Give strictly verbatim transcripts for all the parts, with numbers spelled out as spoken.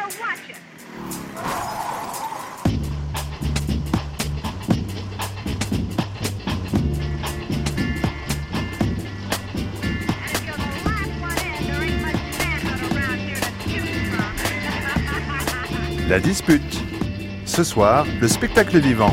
La dispute. Ce soir, le spectacle vivant.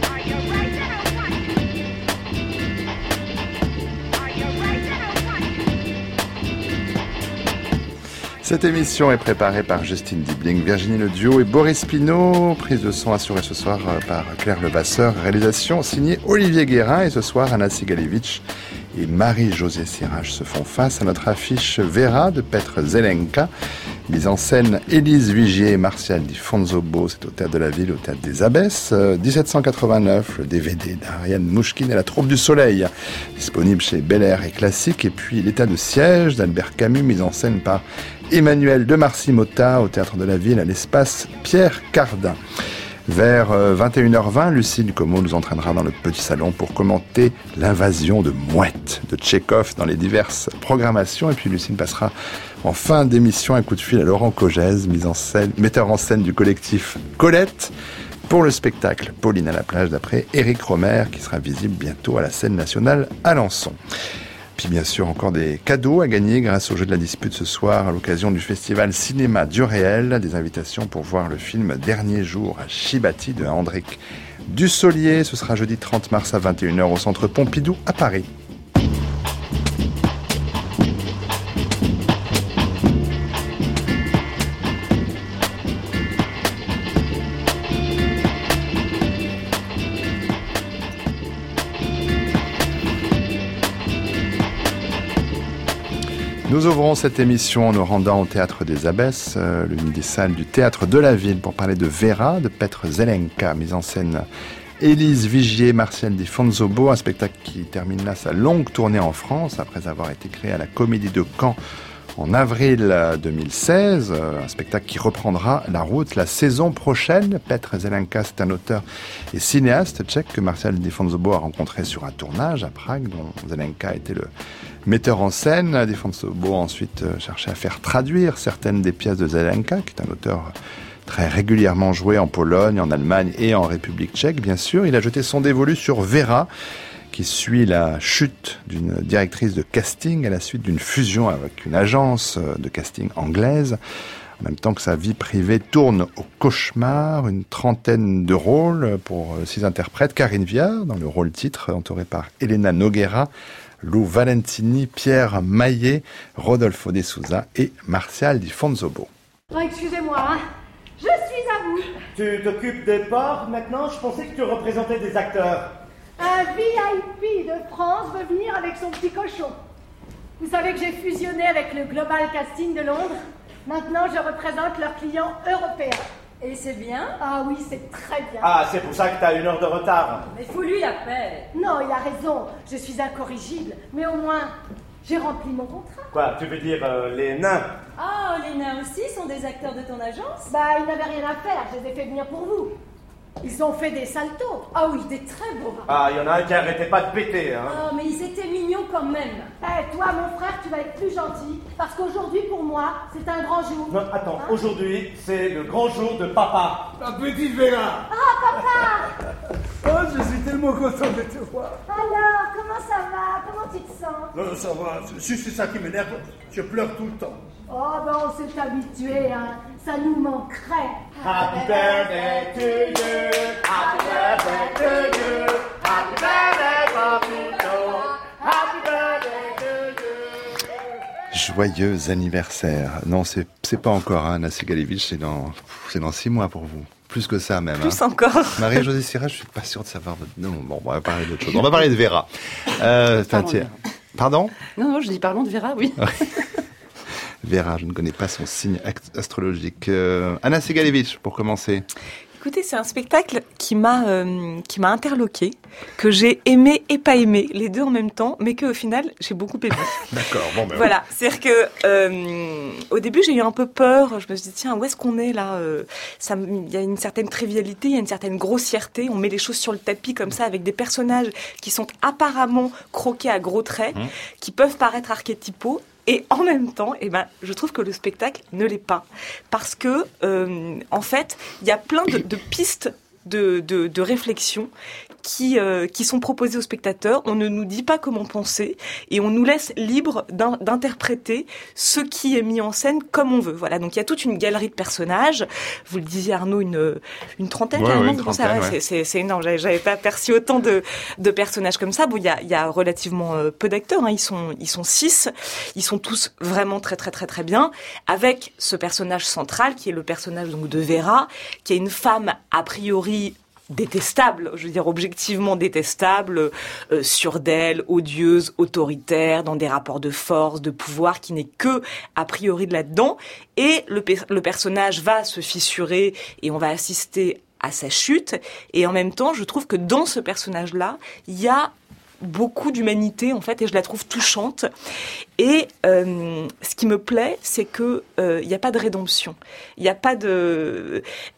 Cette émission est préparée par Justine Dibling, Virginie Leduo et Boris Pinault. Prise de son assurée ce soir par Claire Levasseur. Réalisation signée Olivier Guérin. Et ce soir, Anna Sigalevitch et Marie-Josée Sirage se font face à notre affiche Vera de Petr Zelenka. Mise en scène Élise Vigier et Martial Di Fonzobo, c'est au Théâtre de la Ville, au Théâtre des Abbesses. dix-sept cent quatre-vingt-neuf, le D V D d'Ariane Mouchkine et la Troupe du Soleil, disponible chez Bel Air et Classique. Et puis L'état de siège d'Albert Camus, mise en scène par Emmanuel de Marcy-Motta, au Théâtre de la Ville, à l'espace Pierre Cardin. Vers vingt et une heures vingt, Lucille Como nous entraînera dans le petit salon pour commenter l'invasion de mouettes de Tchekhov dans les diverses programmations. Et puis Lucille passera en fin d'émission un coup de fil à Laurent Cogez, mise en scène, metteur en scène du collectif Colette, pour le spectacle Pauline à la plage d'après Éric Romer, qui sera visible bientôt à la scène nationale Alençon. Puis bien sûr encore des cadeaux à gagner grâce au jeu de la dispute ce soir à l'occasion du festival Cinéma du Réel. Des invitations pour voir le film Dernier jour à Chibati de Hendrik Dussolier. Ce sera jeudi trente mars à vingt et une heures au Centre Pompidou à Paris. Nous ouvrons cette émission en nous rendant au Théâtre des Abbesses, euh, l'une des salles du Théâtre de la Ville, pour parler de Vera, de Petr Zelenka, mise en scène Élise Vigier, Martial Di Fonzobo, un spectacle qui termine là sa longue tournée en France, après avoir été créé à la Comédie de Caen en avril deux mille seize, un spectacle qui reprendra la route la saison prochaine. Petr Zelenka, c'est un auteur et cinéaste tchèque que Martial Di Fonzobo a rencontré sur un tournage à Prague, dont Zelenka était le metteur en scène. Di Fonzobo a ensuite cherché à faire traduire certaines des pièces de Zelenka, qui est un auteur très régulièrement joué en Pologne, en Allemagne et en République tchèque, bien sûr. Il a jeté son dévolu sur Vera, qui suit la chute d'une directrice de casting à la suite d'une fusion avec une agence de casting anglaise. En même temps que sa vie privée tourne au cauchemar, une trentaine de rôles pour six interprètes. Karine Viard, dans le rôle titre, entourée par Elena Noguera, Lou Valentini, Pierre Maillet, Rodolfo De Souza et Martial Di Fonzobo. Oh, excusez-moi, hein. Je suis à vous. Tu t'occupes des porcs maintenant? Je pensais que tu représentais des acteurs. Un V I P de France veut venir avec son petit cochon. Vous savez que j'ai fusionné avec le Global Casting de Londres. Maintenant, je représente leurs clients européens. Et c'est bien? Ah oui, c'est très bien. Ah, c'est pour ça que t'as une heure de retard. Mais faut lui la paix. Non, il a raison. Je suis incorrigible. Mais au moins, j'ai rempli mon contrat. Quoi, tu veux dire euh, les nains? Ah, les nains aussi sont des acteurs de ton agence? Bah, ils n'avaient rien à faire. Je les ai fait venir pour vous. Ils ont fait des saltos. Ah oui, des très beaux. Ah, il y en a un qui arrêtait pas de péter, hein. Ah, mais ils étaient mignons quand même. Eh, hey, toi, mon frère, tu vas être plus gentil, parce qu'aujourd'hui, pour moi, c'est un grand jour. Non, attends, hein? Aujourd'hui, c'est le grand jour de papa. La petite Vera. Ah, papa. Oh, je suis tellement content de te voir. Alors, comment ça va? Comment tu te sens? Non, ça va, c'est juste ça qui m'énerve. Je pleure tout le temps. Oh, ben on s'est habitué, hein. Ça nous manquerait. Happy birthday to you. Happy birthday to you. Happy birthday, Papito. Happy birthday to you. Joyeux anniversaire. Non, c'est, c'est pas encore, hein, Anna Sigalevitch, c'est dans, c'est dans six mois pour vous. Plus que ça, même. Plus hein. encore. Marie-Josée Sirage, je suis pas sûr de savoir votre nom. Bon, on va parler d'autre chose. On va parler de Vera. Euh, Pardon, tiens. Pardon? Non, non, je dis parlons de Vera, oui. Vera, je ne connais pas son signe astrologique. Euh, Anna Sigalevitch, pour commencer. Écoutez, c'est un spectacle qui m'a euh, qui m'a interloqué, que j'ai aimé et pas aimé, les deux en même temps, mais qu'au final, j'ai beaucoup aimé. D'accord, bon ben voilà, c'est-à-dire que euh, au début, j'ai eu un peu peur. Je me suis dit, tiens, où est-ce qu'on est là? Ça, il y a une certaine trivialité, il y a une certaine grossièreté. On met les choses sur le tapis comme ça, avec des personnages qui sont apparemment croqués à gros traits, mmh. qui peuvent paraître archétypaux. Et en même temps, eh ben, je trouve que le spectacle ne l'est pas. Parce que, euh, en fait, il y a plein de, de pistes de, de, de réflexion qui, euh, qui sont proposées aux spectateurs. On ne nous dit pas comment penser et on nous laisse libre d'in- d'interpréter ce qui est mis en scène comme on veut. Voilà, donc il y a toute une galerie de personnages. Vous le disiez, Arnaud, une, une trentaine, ouais, carrément, ouais, une trentaine, ça, ouais, ouais. c'est, c'est, c'est énorme. J'avais, j'avais pas aperçu autant de, de personnages comme ça. Bon, il y a, il y a relativement euh, peu d'acteurs, hein. Ils sont, ils sont six. Ils sont tous vraiment très, très, très, très bien. Avec ce personnage central qui est le personnage donc de Vera, qui est une femme a priori détestable, je veux dire objectivement détestable, euh, sûre d'elle, odieuse, autoritaire, dans des rapports de force, de pouvoir, qui n'est que a priori de là-dedans. Et le, pe- le personnage va se fissurer et on va assister à sa chute. Et en même temps, je trouve que dans ce personnage-là, il y a beaucoup d'humanité en fait, et je la trouve touchante. Et euh, ce qui me plaît, c'est que euh, il n'y a pas de rédemption, il n'y a pas de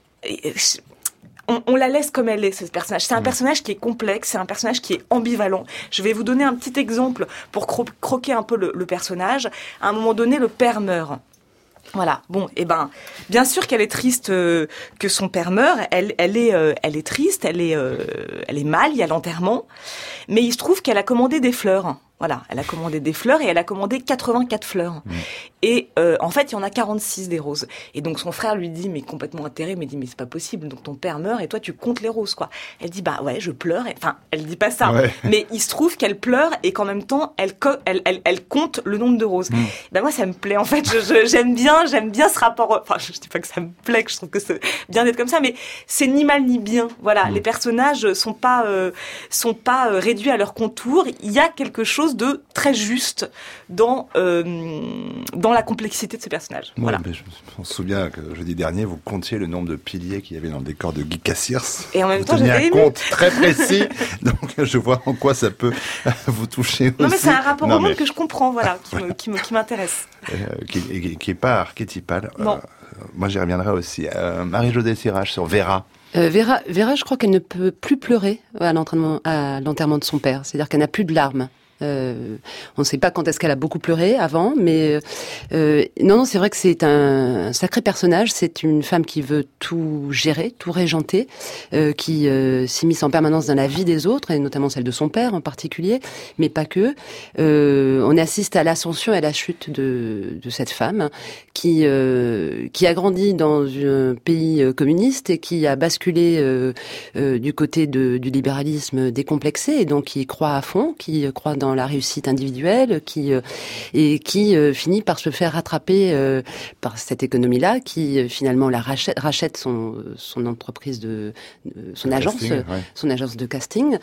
On, on la laisse comme elle est, ce personnage. C'est un personnage qui est complexe, c'est un personnage qui est ambivalent. Je vais vous donner un petit exemple pour cro- croquer un peu le, le personnage. À un moment donné, le père meurt. Voilà. Bon, eh ben, bien sûr qu'elle est triste euh, que son père meure. Elle, elle est, euh, elle est triste. Elle est, euh, elle est mal. Il y a l'enterrement, mais il se trouve qu'elle a commandé des fleurs. Voilà, elle a commandé des fleurs et elle a commandé quatre-vingt-quatre fleurs. Mmh. Et euh, en fait, il y en a quarante-six des roses. Et donc son frère lui dit, mais complètement atterré, mais dit, mais c'est pas possible. Donc ton père meurt et toi tu comptes les roses, quoi. Elle dit, bah ouais, je pleure. Et... Enfin, elle dit pas ça. Ouais. Mais il se trouve qu'elle pleure et qu'en même temps, elle, co- elle, elle, elle compte le nombre de roses. Mmh. Ben moi, ça me plaît en fait. Je, je, j'aime bien, j'aime bien ce rapport. Enfin, je dis pas que ça me plaît, que je trouve que c'est bien d'être comme ça, mais c'est ni mal ni bien. Voilà, mmh. Les personnages sont pas, euh, sont pas euh, réduits à leur contour. Il y a quelque chose de très juste dans euh, dans la complexité de ces personnages. Ouais, voilà. Mais je me souviens que jeudi dernier, vous comptiez le nombre de piliers qu'il y avait dans le décor de Guy Cassirs. Et en même vous temps, teniez j'étais un compte très précis, donc je vois en quoi ça peut vous toucher aussi. Non, mais c'est un rapport non, au monde mais... que je comprends, voilà, qui, me, qui, me, qui m'intéresse. Euh, qui, qui, qui est pas archétypal. Non. Euh, moi, j'y reviendrai aussi. Euh, Marie-Josée Sirage sur Vera. Euh, Vera, Vera, je crois qu'elle ne peut plus pleurer à l'enterrement, à l'enterrement de son père. C'est-à-dire qu'elle n'a plus de larmes. Euh, on ne sait pas quand est-ce qu'elle a beaucoup pleuré avant, mais euh, non, non, c'est vrai que c'est un, un sacré personnage. C'est une femme qui veut tout gérer, tout régenter, euh, qui euh, s'immisce en permanence dans la vie des autres, et notamment celle de son père en particulier, mais pas que. Euh, on assiste à l'ascension et à la chute de, de cette femme qui euh, qui a grandi dans un pays communiste et qui a basculé euh, euh, du côté de, du libéralisme décomplexé, et donc qui croit à fond, qui croit dans dans la réussite individuelle, qui euh, et qui euh, finit par se faire rattraper euh, par cette économie-là, qui euh, finalement la rachète, rachète son son entreprise de, de son le agence, casting, ouais. son agence de casting,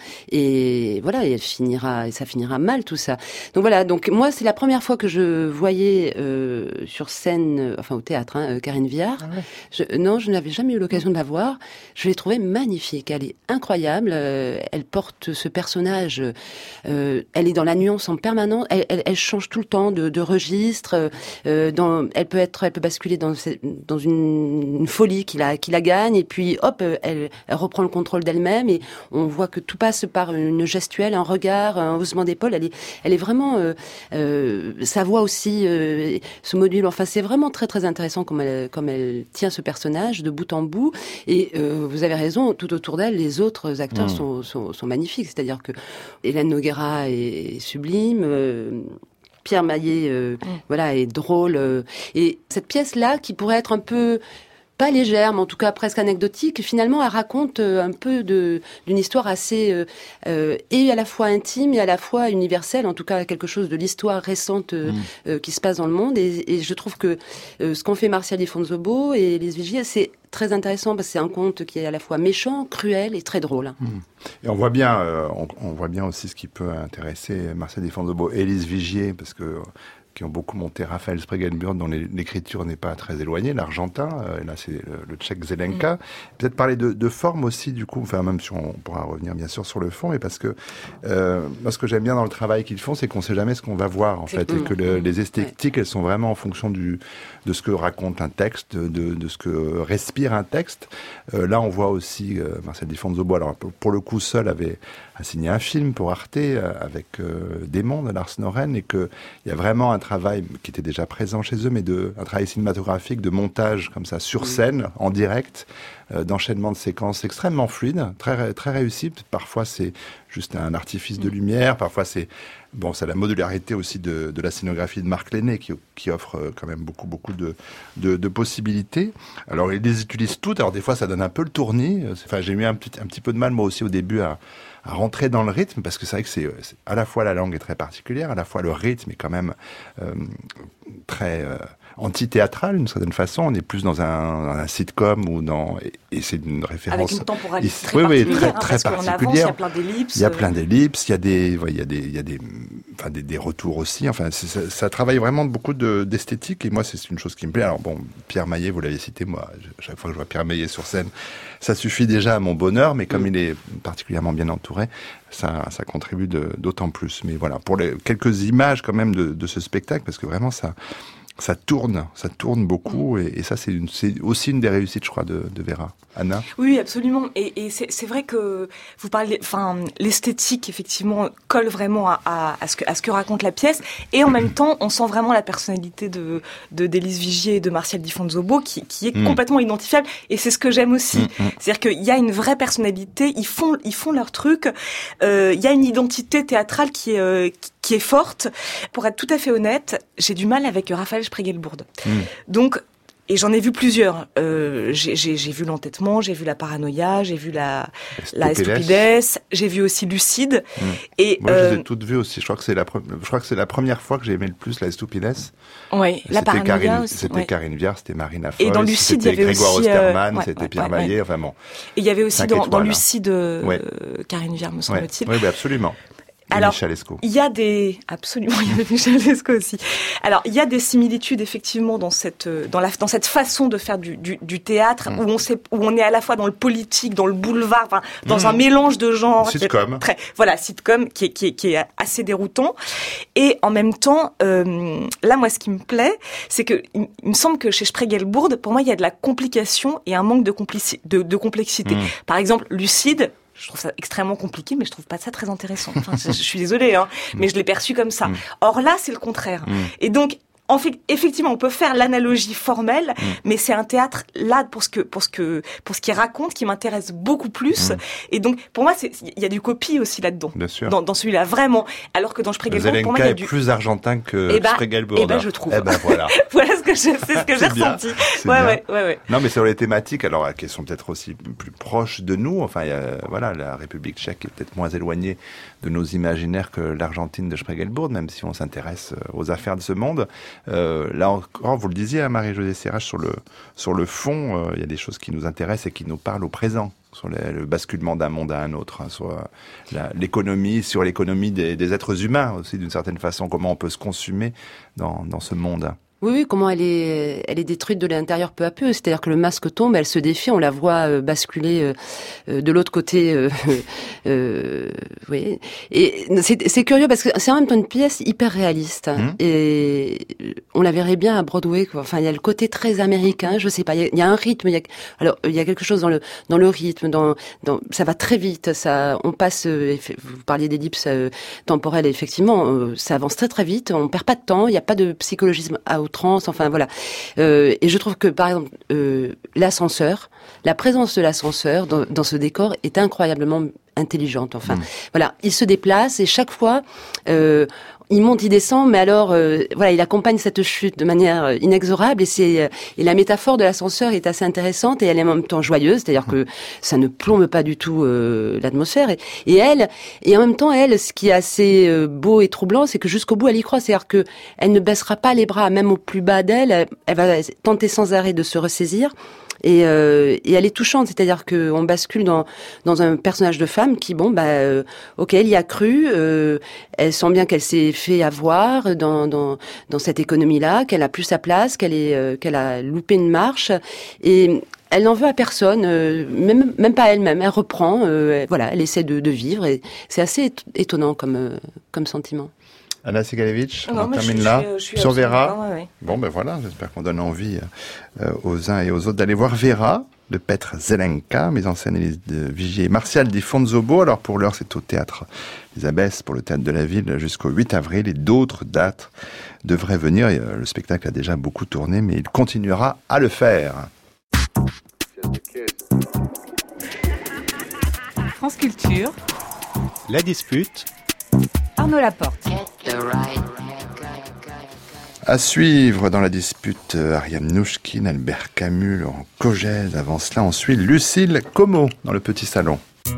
et voilà, et elle finira, et ça finira mal tout ça. Donc voilà, donc moi c'est la première fois que je voyais euh, sur scène, euh, enfin au théâtre, hein, Karine Viard. Ah ouais. Je, non, je n'avais jamais eu l'occasion de la voir. Je l'ai trouvée magnifique, elle est incroyable. Euh, elle porte ce personnage, euh, elle est dans la nuance en permanence. Elle, elle, elle change tout le temps de, de registre. Euh, dans, elle peut être, elle peut basculer dans, dans une, une folie qui la, qui la gagne. Et puis, hop, elle, elle reprend le contrôle d'elle-même. Et on voit que tout passe par une gestuelle, un regard, un haussement d'épaule. Elle est, elle est vraiment. Euh, euh, sa voix aussi euh, se module. Enfin, c'est vraiment très très intéressant comme elle, comme elle tient ce personnage de bout en bout. Et euh, vous avez raison. Tout autour d'elle, les autres acteurs mmh. sont, sont, sont magnifiques. C'est-à-dire que Hélène Noguera est sublime, euh, Pierre Maillet, euh, mmh. voilà, est drôle. Euh, et cette pièce-là, qui pourrait être un peu pas légère, mais en tout cas presque anecdotique, finalement, elle raconte euh, un peu de, d'une histoire assez euh, euh, et à la fois intime et à la fois universelle, en tout cas quelque chose de l'histoire récente euh, mmh. euh, qui se passe dans le monde. Et, et je trouve que euh, ce qu'ont fait Martial Di Fonzobo et Les Vigiers, c'est très intéressant parce que c'est un conte qui est à la fois méchant, cruel et très drôle. Mmh. Et on voit bien, euh, on, on voit bien aussi ce qui peut intéresser Martial Di Fonzobo et Élise Vigier, parce que qui ont beaucoup monté Raphaël Spregenburg, dont l'écriture n'est pas très éloignée, l'Argentin, euh, et là c'est le, le Tchèque Zelenka. Mmh. Peut-être parler de, de forme aussi, du coup, enfin même si on pourra revenir bien sûr sur le fond, et parce que euh, moi ce que j'aime bien dans le travail qu'ils font, c'est qu'on ne sait jamais ce qu'on va voir en fait, et que le, les esthétiques, elles sont vraiment en fonction du, de ce que raconte un texte, de, de ce que respire un texte. Euh, là on voit aussi euh, Martial Di Fonzobo, alors pour, pour le coup seul avait a signé un film pour Arte euh, avec euh, Démon de Lars Noren, et qu'il y a vraiment un travail qui était déjà présent chez eux, mais de, un travail cinématographique, de montage comme ça, sur scène, en direct, euh, d'enchaînement de séquences extrêmement fluide, très, très réussi. Parfois, c'est juste un artifice de lumière, parfois c'est, bon, c'est la modularité aussi de, de la scénographie de Marc Lenné qui, qui offre quand même beaucoup, beaucoup de, de, de possibilités. Alors, ils les utilisent toutes. Alors, des fois, ça donne un peu le tournis. Enfin, j'ai eu un petit, un petit peu de mal, moi aussi, au début, à, à rentrer dans le rythme, parce que c'est vrai que c'est, c'est à la fois la langue est très particulière, à la fois le rythme est quand même euh, très euh, anti-théâtral d'une certaine façon. On est plus dans un, dans un sitcom ou dans et, et c'est une référence. Avec une temporalité et, très oui, particulière, oui, très, hein, très parce particulière. qu'en avance, il y a plein d'ellipses. Il y a plein d'ellipses, il y a des, ouais, il y a des, il y a des, enfin des, des retours aussi. Enfin, c'est, ça, ça travaille vraiment beaucoup de, d'esthétique et moi c'est une chose qui me plaît. Alors bon, Pierre Maillet, vous l'avez cité, moi, chaque fois que je vois Pierre Maillet sur scène, ça suffit déjà à mon bonheur, mais comme mmh. il est particulièrement bien entouré, ça, ça contribue de, d'autant plus. Mais voilà, pour les, quelques images quand même de, de ce spectacle, parce que vraiment ça, ça tourne, ça tourne beaucoup, et, et ça c'est, une, c'est aussi une des réussites, je crois, de, de Vera. Anna ? Oui, absolument. Et, et c'est, c'est vrai que vous parlez, enfin, l'esthétique effectivement colle vraiment à, à, à, ce que, à ce que raconte la pièce, et en même temps, on sent vraiment la personnalité de, de d'Élise Vigier et de Martial Di Fonzobo qui, qui est mmh. complètement identifiable. Et c'est ce que j'aime aussi, mmh. c'est-à-dire qu'il y a une vraie personnalité. Ils font, ils font leur truc. Euh, il y a une identité théâtrale qui est, euh, qui, qui est forte. Pour être tout à fait honnête, j'ai du mal avec Raphaël Spiegelbourde. Mmh. Donc et j'en ai vu plusieurs. Euh, j'ai, j'ai, j'ai vu l'entêtement, j'ai vu la paranoïa, j'ai vu la, la stupidesse, j'ai vu aussi Lucide. Mmh. Et moi, euh, je les ai toutes vues aussi. Je crois que c'est la, pre... je crois que c'est la première fois que j'ai aimé le plus la stupidesse. Oui, la paranoïa Karine, aussi. C'était ouais. Karine Viard, c'était Marina Foïs. Et dans Lucide, il y avait Grégoire aussi Osterman, euh, ouais, c'était ouais, Pierre ouais, Maillet. ouais. Enfin bon. Et il y avait aussi dans, dans étoiles, Lucide euh, ouais. Karine Viard, me semble-t-il. Oui, oui, absolument. Alors, il y a des absolument, il y a Michel Lescaut aussi. Alors, il y a des similitudes effectivement dans cette dans la dans cette façon de faire du du, du théâtre mmh. où on sait où on est à la fois dans le politique, dans le boulevard, enfin dans mmh. un mélange de genres. Sitcom. Très voilà, sitcom qui est qui est qui est assez déroutant. Et en même temps, euh, là, moi, ce qui me plaît, c'est que il, il me semble que chez Spiegelbourde, pour moi, il y a de la complication et un manque de complici- de, de complexité. Mmh. Par exemple, Lucide. Je trouve ça extrêmement compliqué, mais je trouve pas ça très intéressant. Enfin, je, je suis désolée, hein, mais je l'ai perçu comme ça. Mm. Or là, c'est le contraire. Mm. Et donc, en fait, effectivement, on peut faire l'analogie formelle, mm. mais c'est un théâtre là pour ce que pour ce que pour ce qu'il raconte qui m'intéresse beaucoup plus. Mm. Et donc, pour moi, il y a du copie aussi là-dedans. Bien sûr. Dans, dans celui-là, vraiment. Alors que dans Spiegelbourde, pour moi, il y a du. est plus argentin que eh ben, Spiegelbourde. Eh ben, je trouve. Eh ben, voilà. Voilà ce que je, c'est ce que j'ai bien, ressenti. Ouais, ouais, ouais, ouais. Non, mais sur les thématiques, alors, qui sont peut-être aussi plus proches de nous. Enfin, il y a, voilà, la République tchèque est peut-être moins éloignée de nos imaginaires que l'Argentine de Spiegelbourde, même si on s'intéresse aux affaires de ce monde. Euh, là encore, vous le disiez, hein, Marie-Josée Serrage, sur le, sur le fond, euh, il y a des choses qui nous intéressent et qui nous parlent au présent, sur le, le basculement d'un monde à un autre, hein, sur la, l'économie, sur l'économie des, des êtres humains aussi, d'une certaine façon, comment on peut se consumer dans, dans ce monde. Oui, oui, comment elle est, elle est détruite de l'intérieur peu à peu. C'est-à-dire que le masque tombe, elle se défie, on la voit euh, basculer euh, de l'autre côté. Euh, euh, oui. Et c'est, c'est curieux parce que c'est en même temps une pièce hyper réaliste. Mmh. Et on la verrait bien à Broadway, quoi. Enfin, il y a le côté très américain. Je sais pas. Il y a, il y a un rythme. Il y a, alors, il y a quelque chose dans le dans le rythme. Dans, dans ça va très vite. Ça, on passe. Euh, vous parliez d'ellipse euh, temporelle. Effectivement, euh, ça avance très très vite. On perd pas de temps. Il n'y a pas de psychologisme à trans, enfin voilà. Euh, et je trouve que par exemple euh, l'ascenseur, la présence de l'ascenseur dans, dans ce décor est incroyablement intelligente. Enfin, mmh. voilà, il se déplace et chaque fois euh, il monte, il descend, mais alors euh, voilà, il accompagne cette chute de manière inexorable et c'est et la métaphore de l'ascenseur est assez intéressante et elle est en même temps joyeuse, c'est-à-dire que ça ne plombe pas du tout euh, l'atmosphère et, et elle et en même temps elle, ce qui est assez euh, beau et troublant, c'est que jusqu'au bout elle y croit, c'est-à-dire que elle ne baissera pas les bras, même au plus bas d'elle, elle, elle va tenter sans arrêt de se ressaisir. Et, euh, et elle est touchante, c'est-à-dire que on bascule dans dans un personnage de femme qui, bon, bah, euh, ok, elle y a cru, euh, elle sent bien qu'elle s'est fait avoir dans dans dans cette économie-là, qu'elle a plus sa place, qu'elle est euh, qu'elle a loupé une marche, et elle n'en veut à personne, euh, même même pas elle-même. Elle reprend, euh, voilà, elle essaie de de vivre, et c'est assez étonnant comme euh, comme sentiment. Anna Sigalevitch, non, on termine je, là. Je, je, je sur Vera. Ouais, ouais. Bon, ben voilà, j'espère qu'on donne envie euh, aux uns et aux autres d'aller voir Vera. de Petr Zelenka, mise en scène de Vigier Martial Di Fonzobo. Alors pour l'heure, c'est au théâtre Les Abbesses, pour le théâtre de la ville, jusqu'au huit avril, et d'autres dates devraient venir. Le spectacle a déjà beaucoup tourné, mais il continuera à le faire. France Culture. La dispute. Arnaud Laporte. À suivre dans la dispute, Ariane Nouchkine, Albert Camus, Laurent Cogez. Avant cela, on suit Lucille Como dans le Petit Salon.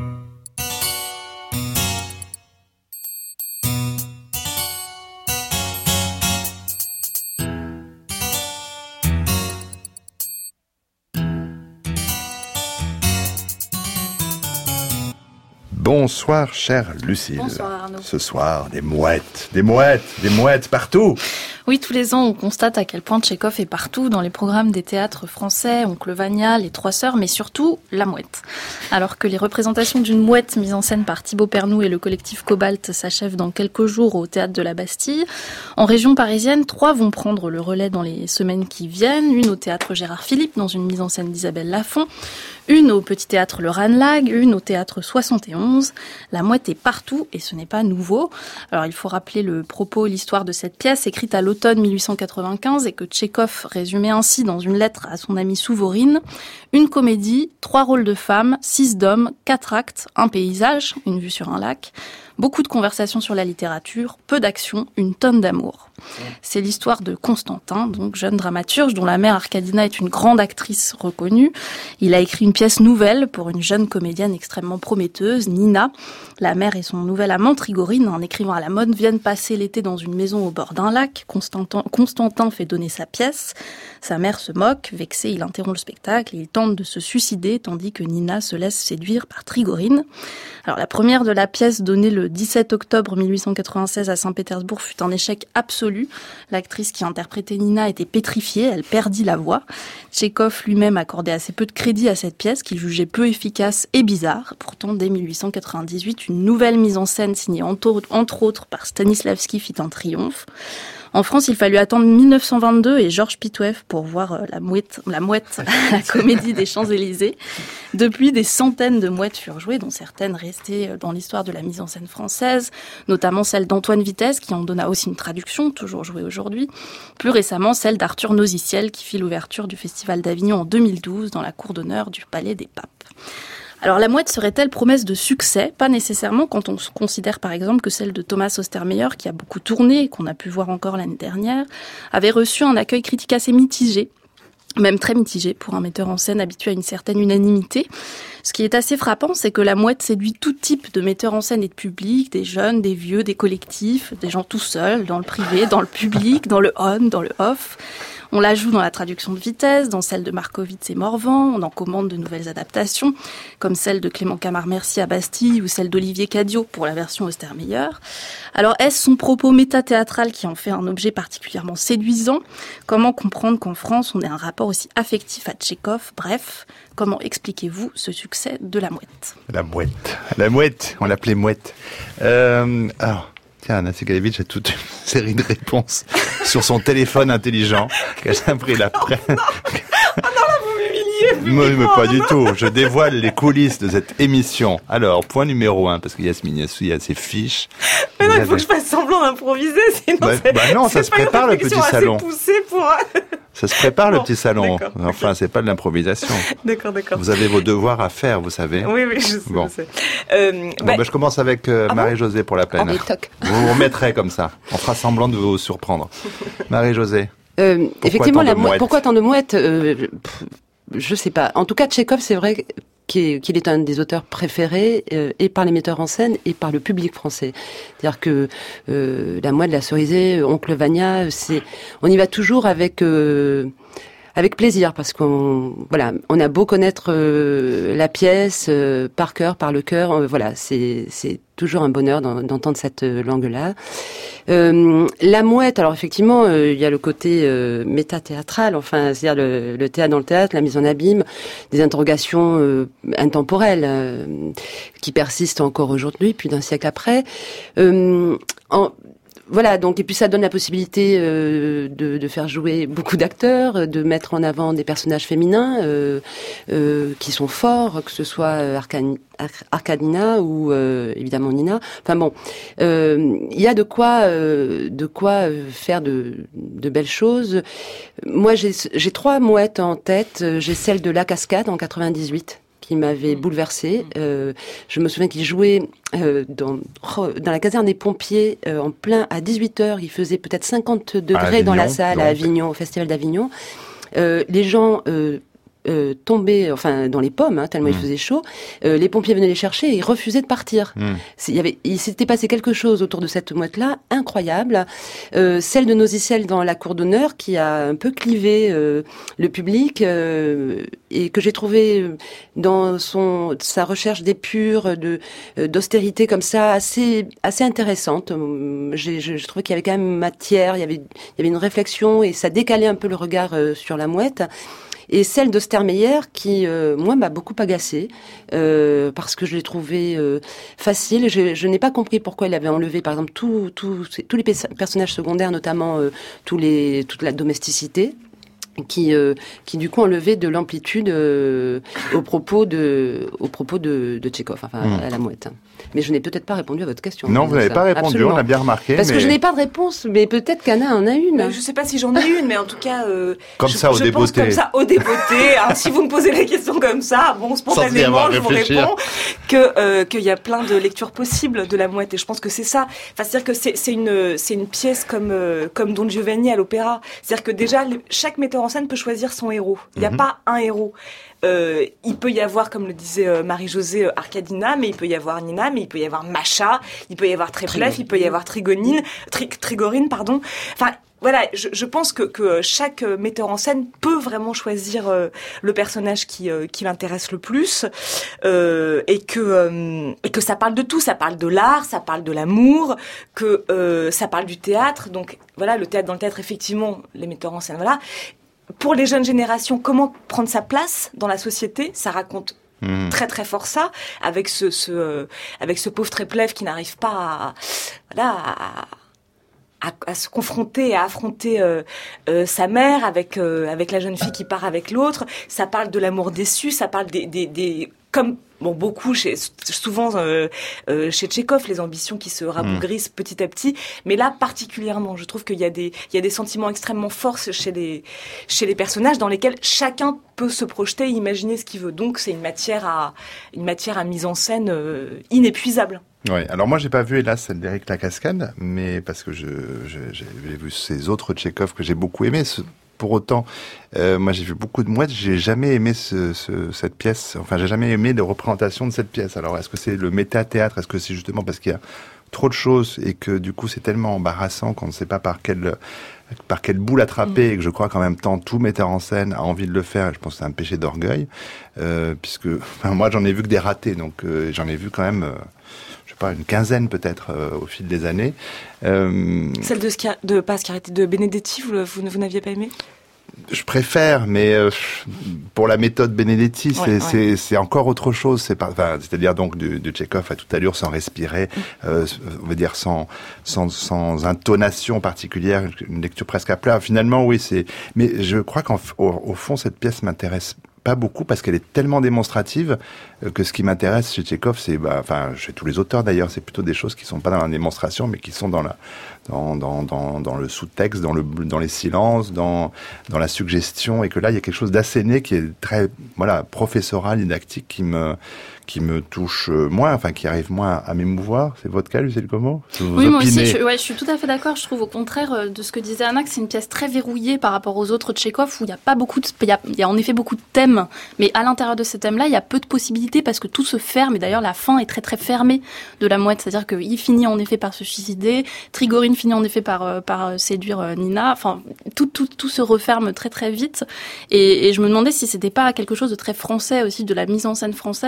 Bonsoir, chère Lucille. Bonsoir, Arnaud. Ce soir, des mouettes, des mouettes, des mouettes partout. Oui, tous les ans, on constate à quel point Tchekhov est partout dans les programmes des théâtres français, Oncle Vania, Les Trois Sœurs, mais surtout la mouette. Alors que les représentations d'une mouette mise en scène par Thibaut Pernoud et le collectif Cobalt s'achèvent dans quelques jours au théâtre de la Bastille, en région parisienne, trois vont prendre le relais dans les semaines qui viennent. Une au théâtre Gérard Philippe, dans une mise en scène d'Isabelle Lafont. Une au petit théâtre Le Ranelagh, une au théâtre soixante et onze. La mouette est partout et ce n'est pas nouveau. Alors il faut rappeler le propos, l'histoire de cette pièce écrite à l'automne mille huit cent quatre-vingt-quinze et que Tchekhov résumait ainsi dans une lettre à son amie Souvorine. Une comédie, trois rôles de femmes, six d'hommes, quatre actes, un paysage, une vue sur un lac. Beaucoup de conversations sur la littérature, peu d'action, une tonne d'amour. C'est l'histoire de Constantin, donc jeune dramaturge dont la mère Arkadina est une grande actrice reconnue. Il a écrit une pièce nouvelle pour une jeune comédienne extrêmement prometteuse, Nina. La mère et son nouvel amant Trigorine, un écrivain à la mode, viennent passer l'été dans une maison au bord d'un lac. Constantin, Constantin fait donner sa pièce. Sa mère se moque, vexé, il interrompt le spectacle et il tente de se suicider tandis que Nina se laisse séduire par Trigorine. Alors la première de la pièce donnée le dix-sept octobre mille huit cent quatre-vingt-seize à Saint-Pétersbourg fut un échec absolu. L'actrice qui interprétait Nina était pétrifiée, elle perdit la voix. Tchekhov lui-même accordait assez peu de crédit à cette pièce qu'il jugeait peu efficace et bizarre. Pourtant, dès mille huit cent quatre-vingt-dix-huit, une nouvelle mise en scène signée entre, entre autres par Stanislavski fit un triomphe. En France, il fallut attendre mille neuf cent vingt-deux et Georges Pitoueff pour voir la mouette, la mouette à la Comédie des Champs-Élysées. Depuis, des centaines de mouettes furent jouées, dont certaines restées dans l'histoire de la mise en scène française, notamment celle d'Antoine Vitesse, qui en donna aussi une traduction, toujours jouée aujourd'hui. Plus récemment, celle d'Arthur Nosiciel, qui fit l'ouverture du Festival d'Avignon en deux mille douze, dans la cour d'honneur du Palais des Papes. Alors la mouette serait-elle promesse de succès ? Pas nécessairement quand on considère par exemple que celle de Thomas Ostermeyer, qui a beaucoup tourné et qu'on a pu voir encore l'année dernière, avait reçu un accueil critique assez mitigé, même très mitigé pour un metteur en scène habitué à une certaine unanimité. Ce qui est assez frappant, c'est que la mouette séduit tout type de metteurs en scène et de public, des jeunes, des vieux, des collectifs, des gens tout seuls, dans le privé, dans le public, dans le on, dans le off. On la joue dans la traduction de Vitesse, dans celle de Markovitz et Morvan, on en commande de nouvelles adaptations, comme celle de Clément Camard-Mercier à Bastille ou celle d'Olivier Cadiot pour la version Ostermeyer. Alors est-ce son propos métathéâtral qui en fait un objet particulièrement séduisant ? Comment comprendre qu'en France on ait un rapport aussi affectif à Tchekhov ? Bref, comment expliquez-vous ce succès de la mouette ? La mouette, la mouette, on l'appelait mouette. Euh, alors... Tiens, Nancy Galevitch a toute une série de réponses sur son téléphone intelligent qu'elle a pris la presse. Oh non, oh non, là, vous m'humiliez. Mais pas du tout. Je dévoile les coulisses de cette émission. Alors, point numéro un, parce que Yasmine Yassou, il y a ses fiches. Mais non, il faut que je fasse semblant d'improviser, sinon bah, c'est, bah non, ça se prépare le petit salon. Pour... Ça se prépare bon, le petit salon. D'accord, enfin, okay. C'est pas de l'improvisation. D'accord, d'accord. Vous avez vos devoirs à faire, vous savez. Oui, oui, je sais. Bon. Je sais. Euh, bon, bah... bah, je commence avec euh, ah Marie-Josée pour la peine. Oh, vous vous remettrez comme ça. On fera semblant de vous surprendre. Marie-Josée. Euh, effectivement, tant la de mouette. mouettes Pourquoi tant de mouettes euh, pff, Je sais pas. En tout cas, Tchekhov, c'est vrai qu'il est un des auteurs préférés euh, et par les metteurs en scène et par le public français. C'est-à-dire que euh, la mouette, la cerisée, Oncle Vania, c'est, on y va toujours avec euh, avec plaisir parce qu'on voilà, on a beau connaître euh, la pièce euh, par cœur, par le cœur, euh, voilà, c'est c'est toujours un bonheur d'entendre cette langue-là. Euh, la mouette, alors effectivement, euh, il y a le côté euh, métathéâtral, enfin, c'est-à-dire le, le théâtre dans le théâtre, la mise en abîme, des interrogations euh, intemporelles euh, qui persistent encore aujourd'hui, plus d'un siècle après. Euh, en, voilà, donc et puis ça donne la possibilité euh, de, de faire jouer beaucoup d'acteurs, de mettre en avant des personnages féminins euh, euh, qui sont forts, que ce soit Arcani, Arkadina ou euh, évidemment Nina. Enfin bon, il euh, y a de quoi euh, de quoi faire de, de belles choses. Moi, j'ai, j'ai trois mouettes en tête. J'ai celle de La Cascade en quatre-vingt-dix-huit. Qui m'avait bouleversée. Euh, je me souviens qu'il jouait euh, dans, dans la caserne des pompiers euh, en plein à dix-huit heures. Il faisait peut-être cinquante degrés Avignon, dans la salle donc. à Avignon, au Festival d'Avignon. Euh, les gens euh, euh, tombaient, enfin dans les pommes, hein, tellement mmh. il faisait chaud. Euh, les pompiers venaient les chercher et ils refusaient de partir. Mmh. Il y avait, il s'était passé quelque chose autour de cette mouette-là, incroyable. Euh, celle de Nosicelle dans la cour d'honneur qui a un peu clivé euh, le public euh, et que j'ai trouvé dans son sa recherche d'épure, de d'austérité comme ça assez assez intéressante. J'ai, je, je trouvais qu'il y avait quand même matière, il y avait il y avait une réflexion et ça décalait un peu le regard euh, sur la mouette. Et celle d'Ostermeyer qui, euh, moi, m'a beaucoup agacée euh, parce que je l'ai trouvée euh, facile. Je, je n'ai pas compris pourquoi il avait enlevé, par exemple, tous tout, tous les personnages secondaires, notamment euh, tous les, toute la domesticité. Qui, euh, qui du coup enlevait de l'amplitude euh, au propos de, au propos de, de Tchekhov, enfin mmh. à la mouette. Mais je n'ai peut-être pas répondu à votre question. Non, vous n'avez pas répondu, Absolument. on a bien remarqué. Parce mais... que je n'ai pas de réponse, mais peut-être qu'Anna en a une. Euh, je ne sais pas si j'en ai une, mais en tout cas, euh, comme je, ça au je débeauté. pense comme ça au débeauté. Alors, si vous me posez la question comme ça, bon, spontanément, je vous réponds que euh, qu'il y a plein de lectures possibles de la mouette, et je pense que c'est ça. Enfin, c'est-à-dire que c'est, c'est une c'est une pièce comme euh, comme Don Giovanni à l'opéra. C'est-à-dire que déjà, chaque metteur en scène peut choisir son héros. Il n'y a mm-hmm. pas un héros. Euh, il peut y avoir, comme le disait euh, Marie-Josée, euh, Arkadina, mais il peut y avoir Nina, mais il peut y avoir Macha, il peut y avoir Treplev, il peut y avoir Trigonine, Tri- Trigorine, pardon. Enfin, voilà, je, je pense que, que chaque metteur en scène peut vraiment choisir euh, le personnage qui, euh, qui l'intéresse le plus, euh, et que euh, et que ça parle de tout, ça parle de l'art, ça parle de l'amour, que euh, ça parle du théâtre. Donc voilà, le théâtre dans le théâtre, effectivement, les metteurs en scène, voilà. Pour les jeunes générations, comment prendre sa place dans la société, ça raconte mmh. très très fort ça, avec ce, ce euh, avec ce pauvre Treplev qui n'arrive pas à, voilà, à, à, à se confronter, à affronter euh, euh, sa mère avec euh, avec la jeune fille qui part avec l'autre. Ça parle de l'amour déçu, ça parle des des, des comme bon beaucoup chez souvent euh, euh, chez Tchekhov, les ambitions qui se rabougrissent mmh. petit à petit, mais là particulièrement, je trouve qu'il y a des il y a des sentiments extrêmement forts chez les chez les personnages dans lesquels chacun peut se projeter, imaginer ce qu'il veut. Donc c'est une matière à une matière à mise en scène euh, inépuisable. Oui, alors moi j'ai pas vu hélas celle d'Éric La Cascade, mais parce que je, je j'ai vu ces autres Tchekhov que j'ai beaucoup aimé. Ce... Pour autant, euh, moi j'ai vu beaucoup de mouettes, j'ai jamais aimé ce, ce, cette pièce, enfin j'ai jamais aimé de représentation de cette pièce. Alors est-ce que c'est le méta-théâtre, est-ce que c'est justement parce qu'il y a trop de choses et que du coup c'est tellement embarrassant qu'on ne sait pas par quel, par quel bout l'attraper, mmh. et que je crois qu'en même temps tout metteur en scène a envie de le faire, et je pense que c'est un péché d'orgueil, euh, puisque enfin, moi j'en ai vu que des ratés, donc euh, j'en ai vu quand même... Euh, pas une quinzaine peut-être euh, au fil des années. Euh... Celle de, Scar- de pas Scarlatti, de Benedetti, vous, vous, vous n'aviez pas aimé ? Je préfère, mais euh, pour la méthode Benedetti, c'est, ouais, ouais. c'est, c'est encore autre chose. C'est pas, enfin, c'est-à-dire donc de, de Tchekhov à toute allure, sans respirer, euh, on va dire sans, sans, sans intonation particulière, une lecture presque à plat. Finalement, oui, c'est. Mais je crois qu'au au fond, cette pièce m'intéresse pas beaucoup parce qu'elle est tellement démonstrative que ce qui m'intéresse chez Tchekhov, c'est, bah, enfin, chez tous les auteurs d'ailleurs, c'est plutôt des choses qui sont pas dans la démonstration, mais qui sont dans la, dans, dans, dans, dans le sous-texte, dans le, dans les silences, dans, dans la suggestion, et que là, il y a quelque chose d'asséné qui est très, voilà, professoral, didactique, qui me, qui me touche moins, enfin, qui arrive moins à m'émouvoir. C'est votre cas, Lucille Como? Vous Oui, opinez. moi aussi, je, ouais, je suis tout à fait d'accord. Je trouve au contraire de ce que disait Anna, que c'est une pièce très verrouillée par rapport aux autres Tchekhov, où il n'y a pas beaucoup de, il y a, il y a en effet beaucoup de thèmes, mais à l'intérieur de ces thèmes-là, il y a peu de possibilités parce que tout se ferme, et d'ailleurs la fin est très très fermée de la mouette, c'est-à-dire qu'il finit en effet par se suicider, Trigorine finit en effet par, par séduire Nina, enfin, tout, tout, tout se referme très très vite, et, et je me demandais si c'était pas quelque chose de très français aussi, de la mise en scène française, de choisir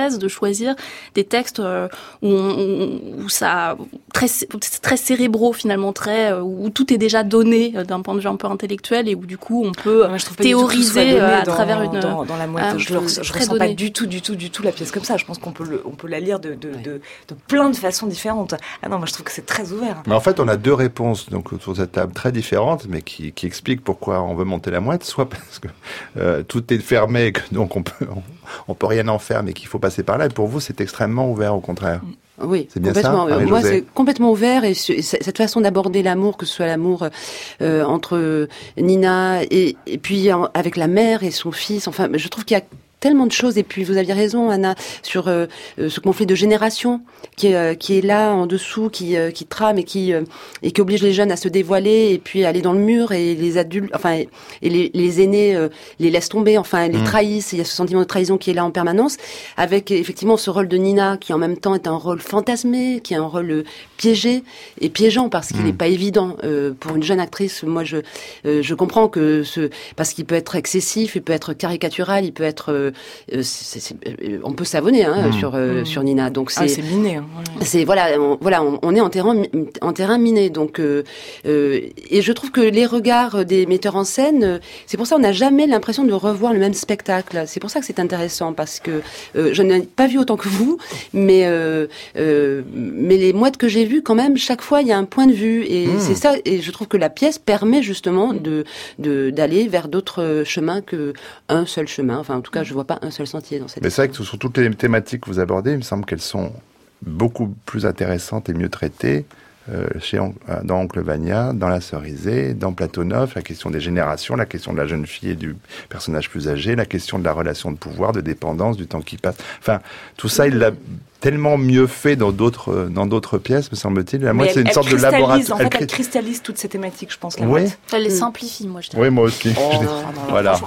choisir des textes euh, où, on, où ça très très cérébraux finalement, très où tout est déjà donné d'un point de vue un peu intellectuel et où du coup on peut ouais, théoriser à dans, travers une dans, dans la mouette. Euh, je ne ressens donné. pas du tout, du tout, du tout la pièce comme ça. Je pense qu'on peut le, on peut la lire de, de, ouais. de, de plein de façons différentes. Ah non, moi je trouve que c'est très ouvert. Mais en fait, on a deux réponses donc autour de cette table très différentes, mais qui, qui expliquent pourquoi on veut monter la mouette. Soit parce que euh, tout est fermé, que donc on peut, on, on peut rien en faire, mais qu'il faut passer par là. Et pour vous, c'est extrêmement ouvert, au contraire. Oui, c'est bien complètement. ça, Moi, c'est complètement ouvert et cette façon d'aborder l'amour, que ce soit l'amour euh, entre Nina et, et puis avec la mère et son fils. Enfin, je trouve qu'il y a tellement de choses. Et puis vous aviez raison, Anna, sur euh, ce conflit de génération qui, euh, qui est là en dessous, qui, euh, qui trame et qui euh, et qui oblige les jeunes à se dévoiler et puis à aller dans le mur, et les adultes, enfin et les, les aînés euh, les laissent tomber, enfin les mmh. trahissent. Il y a ce sentiment de trahison qui est là en permanence, avec effectivement ce rôle de Nina qui en même temps est un rôle fantasmé, qui est un rôle euh, piégé et piégeant parce qu'il n'est mmh. pas évident euh, pour une jeune actrice. Moi, je euh, je comprends que ce parce qu'il peut être excessif, il peut être caricatural, il peut être euh, Euh, c'est, c'est, on peut savonner hein, mmh. sur euh, mmh. sur Nina, donc c'est ah, c'est miné. Hein. Ouais. C'est voilà, on, voilà, on, on est en terrain en terrain miné, donc euh, euh, et je trouve que les regards des metteurs en scène, euh, c'est pour ça qu'on n'a jamais l'impression de revoir le même spectacle. C'est pour ça que c'est intéressant parce que euh, je n'ai pas vu autant que vous, mais euh, euh, mais les mouettes que j'ai vues, quand même, chaque fois il y a un point de vue et mmh. c'est ça. Et je trouve que la pièce permet justement de de d'aller vers d'autres chemins que un seul chemin. Enfin, en tout cas, je vois pas un seul sentier dans cette Mais c'est vrai que sur toutes les thématiques que vous abordez, il me semble qu'elles sont beaucoup plus intéressantes et mieux traitées euh, chez, dans Oncle Vania, dans La Cerisée, dans Platonov, la question des générations, la question de la jeune fille et du personnage plus âgé, la question de la relation de pouvoir, de dépendance, du temps qui passe. Enfin, tout ça, il l'a tellement mieux fait dans d'autres dans d'autres pièces, me semble-t-il. La mouette, c'est une sorte de laboratoire. En fait, elle, elle cristallise toutes ces thématiques, je pense. La oui. mouette. Elle les simplifie, moi, je dirais. Oui, moi aussi. Oh, je dis... non, non, voilà.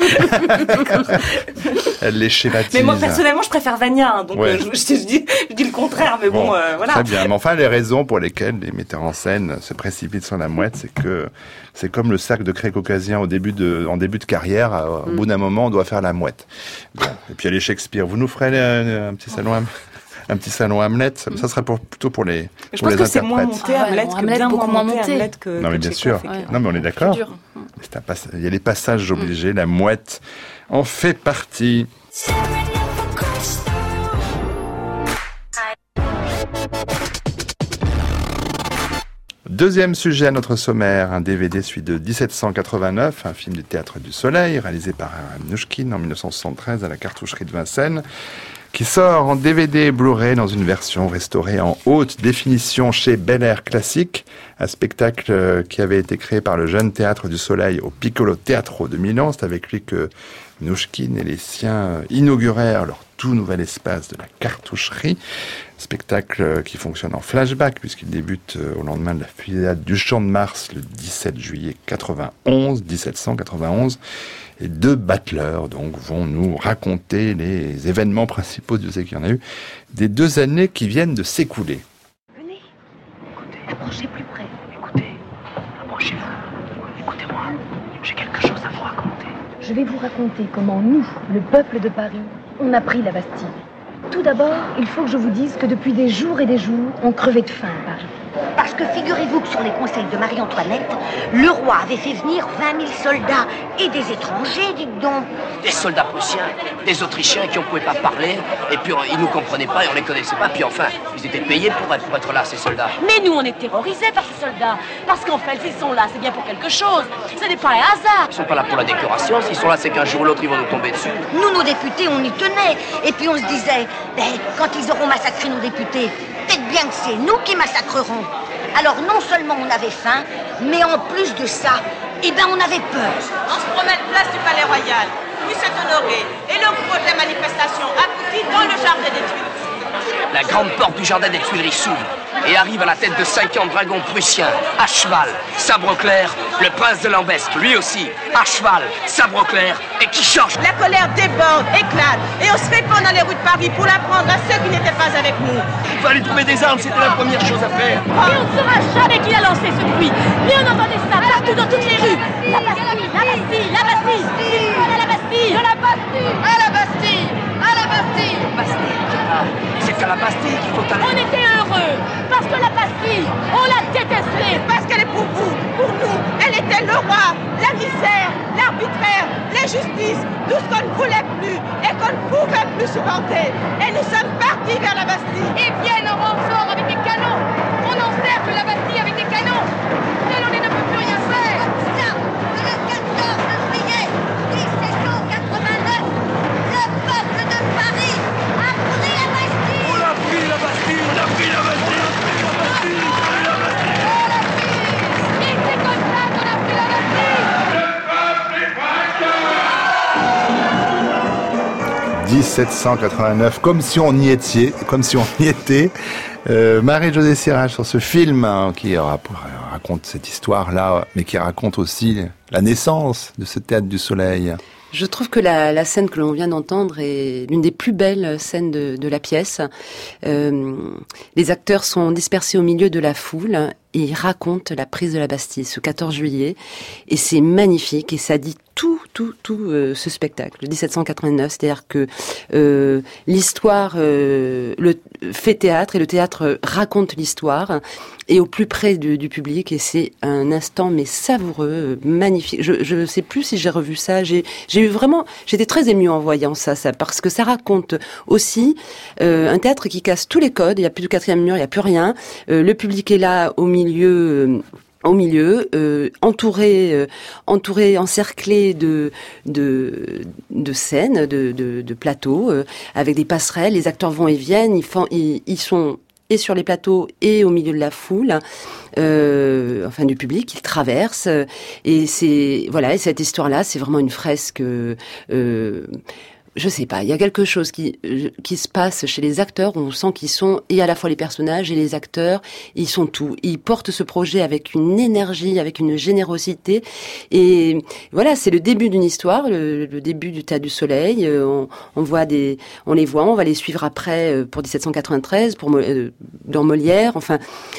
Elle les schématise. Mais moi, personnellement, je préfère Vania, hein, donc ouais. euh, je, je, je, dis, je dis le contraire, mais bon, bon euh, voilà. Très bien. Mais enfin, les raisons pour lesquelles les metteurs en scène se précipitent sur la mouette, c'est que c'est comme le cercle de Cré caucasien au début de, en début de carrière. À, au mm. bout d'un moment, on doit faire la mouette. Bon. Et puis, il y a les Shakespeare. Vous nous ferez un, un petit salon à... Un petit salon Hamlet, ça serait pour, plutôt pour les, je pour pense les que c'est moins monté ah, Hamlet, ouais, que Hamlet, bien beaucoup moins monté Hamlet que. Non mais que bien sûr. Ouais. Non mais on est d'accord. C'est un pass... Il y a les passages obligés, mm. la mouette en fait partie. Deuxième sujet à notre sommaire, un D V D celui de dix-sept cent quatre-vingt-neuf, un film du Théâtre du Soleil, réalisé par Mnouchkine en dix-neuf cent soixante-treize à la cartoucherie de Vincennes, qui sort en D V D et Blu-ray dans une version restaurée en haute définition chez Bel Air Classique, un spectacle qui avait été créé par le jeune Théâtre du Soleil au Piccolo Teatro de Milan. C'est avec lui que Mnouchkine et les siens inaugurèrent leur tout nouvel espace de la cartoucherie. Spectacle qui fonctionne en flashback puisqu'il débute au lendemain de la fusillade du Champ de Mars le dix-sept juillet quatre-vingt-onze, dix-sept cent quatre-vingt-onze. Et deux battleurs donc vont nous raconter les événements principaux, Dieu sait qu'il y en a eu, des deux années qui viennent de s'écouler. Venez, écoutez, approchez plus près. Écoutez, approchez-vous. Écoutez-moi, j'ai quelque chose à vous raconter. Je vais vous raconter comment nous, le peuple de Paris, on a pris la Bastille. Tout d'abord, il faut que je vous dise que depuis des jours et des jours, on crevait de faim à Paris. Parce que figurez-vous que sur les conseils de Marie-Antoinette, le roi avait fait venir vingt mille soldats et des étrangers, dites donc. Des soldats prussiens, des Autrichiens qui ne pouvaient pas parler, et puis ils ne nous comprenaient pas et on ne les connaissait pas, puis enfin, ils étaient payés pour être, pour être là, ces soldats. Mais nous, on est terrorisés par ces soldats, parce qu'en fait, s'ils sont là, c'est bien pour quelque chose, ce n'est pas un hasard. Ils ne sont pas là pour la décoration, s'ils sont là, c'est qu'un jour ou l'autre, ils vont nous tomber dessus. Nous, nos députés, on y tenait, et puis on se disait, ben, quand ils auront massacré nos députés, peut-être bien que c'est nous qui massacrerons. Alors non seulement on avait faim, mais en plus de ça, eh ben on avait peur. On se promène place du Palais Royal, puis s'est honoré, et le gros de la manifestation aboutit dans le jardin des Tuileries. La grande porte du jardin des Tuileries s'ouvre et arrive à la tête de cinquante dragons prussiens, à cheval, sabre clair, le prince de Lambesc, lui aussi, à cheval, sabre clair, et qui charge. La colère déborde, éclate, et on se répand dans les rues de Paris pour l'apprendre à ceux qui n'étaient pas avec nous. Il fallait trouver des armes, c'était la première chose à faire. Et on ne saura jamais qui a lancé ce bruit, mais on entendait ça partout dans toutes les rues. La Bastille, la Bastille, la Bastille, à la Bastille, à la Bastille, à la Bastille, à la Bastille, Bastille. c'est à la Bastille qu'il faut aller. On était heureux, parce que la Bastille, on la détestait. Parce qu'elle est pour vous, pour nous, elle était le roi, la misère, l'arbitraire, l'injustice, tout ce qu'on ne voulait plus et qu'on ne pouvait plus supporter. Et nous sommes partis vers la Bastille. Ils viennent en renfort avec des canons. On encercle la Bastille avec des canons. Et l'on ne peut plus rien faire. Ça, le quatorze juillet dix-sept cent quatre-vingt-neuf, le peuple de Paris a pris la Bastille. On a pris la Bastille, on a pris la Bastille, on a pris la Bastille, on a pris la Bastille. Et c'est comme ça qu'on a pris la Bastille. dix-sept cent quatre-vingt-neuf, comme si on y était, comme si on y était. Euh, Marie-Josée Sirage, sur ce film hein, qui raconte cette histoire-là, mais qui raconte aussi la naissance de ce Théâtre du Soleil. Je trouve que la, la scène que l'on vient d'entendre est l'une des plus belles scènes de, de la pièce. Euh, les acteurs sont dispersés au milieu de la foule et ils racontent la prise de la Bastille ce quatorze juillet. Et c'est magnifique et ça dit tout, tout, tout euh, ce spectacle, le dix-sept cent quatre-vingt-neuf. C'est-à-dire que euh, l'histoire euh, le fait théâtre et le théâtre raconte l'histoire et au plus près du, du public. Et c'est un instant mais savoureux, magnifique. Je, je sais plus si j'ai revu ça. J'ai, j'ai eu vraiment, j'étais très émue en voyant ça, ça parce que ça raconte aussi euh, un théâtre qui casse tous les codes. Il y a plus de quatrième mur, il y a plus rien. Euh, le public est là au milieu. Euh, au milieu, euh, entouré, euh, entouré, encerclé de de, de scènes, de, de, de plateaux, euh, avec des passerelles. Les acteurs vont et viennent. Ils font, ils, ils sont et sur les plateaux et au milieu de la foule, euh, enfin du public. Ils traversent. Et c'est voilà. Et cette histoire-là, c'est vraiment une fresque. Euh, Je sais pas, il y a quelque chose qui qui se passe chez les acteurs où on sent qu'ils sont et à la fois les personnages et les acteurs, ils sont tout. Ils portent ce projet avec une énergie, avec une générosité et voilà, c'est le début d'une histoire, le, le début du Théâtre du Soleil. On, on voit des, on les voit, on va les suivre après pour dix-sept cent quatre-vingt-treize, pour dans Molière, enfin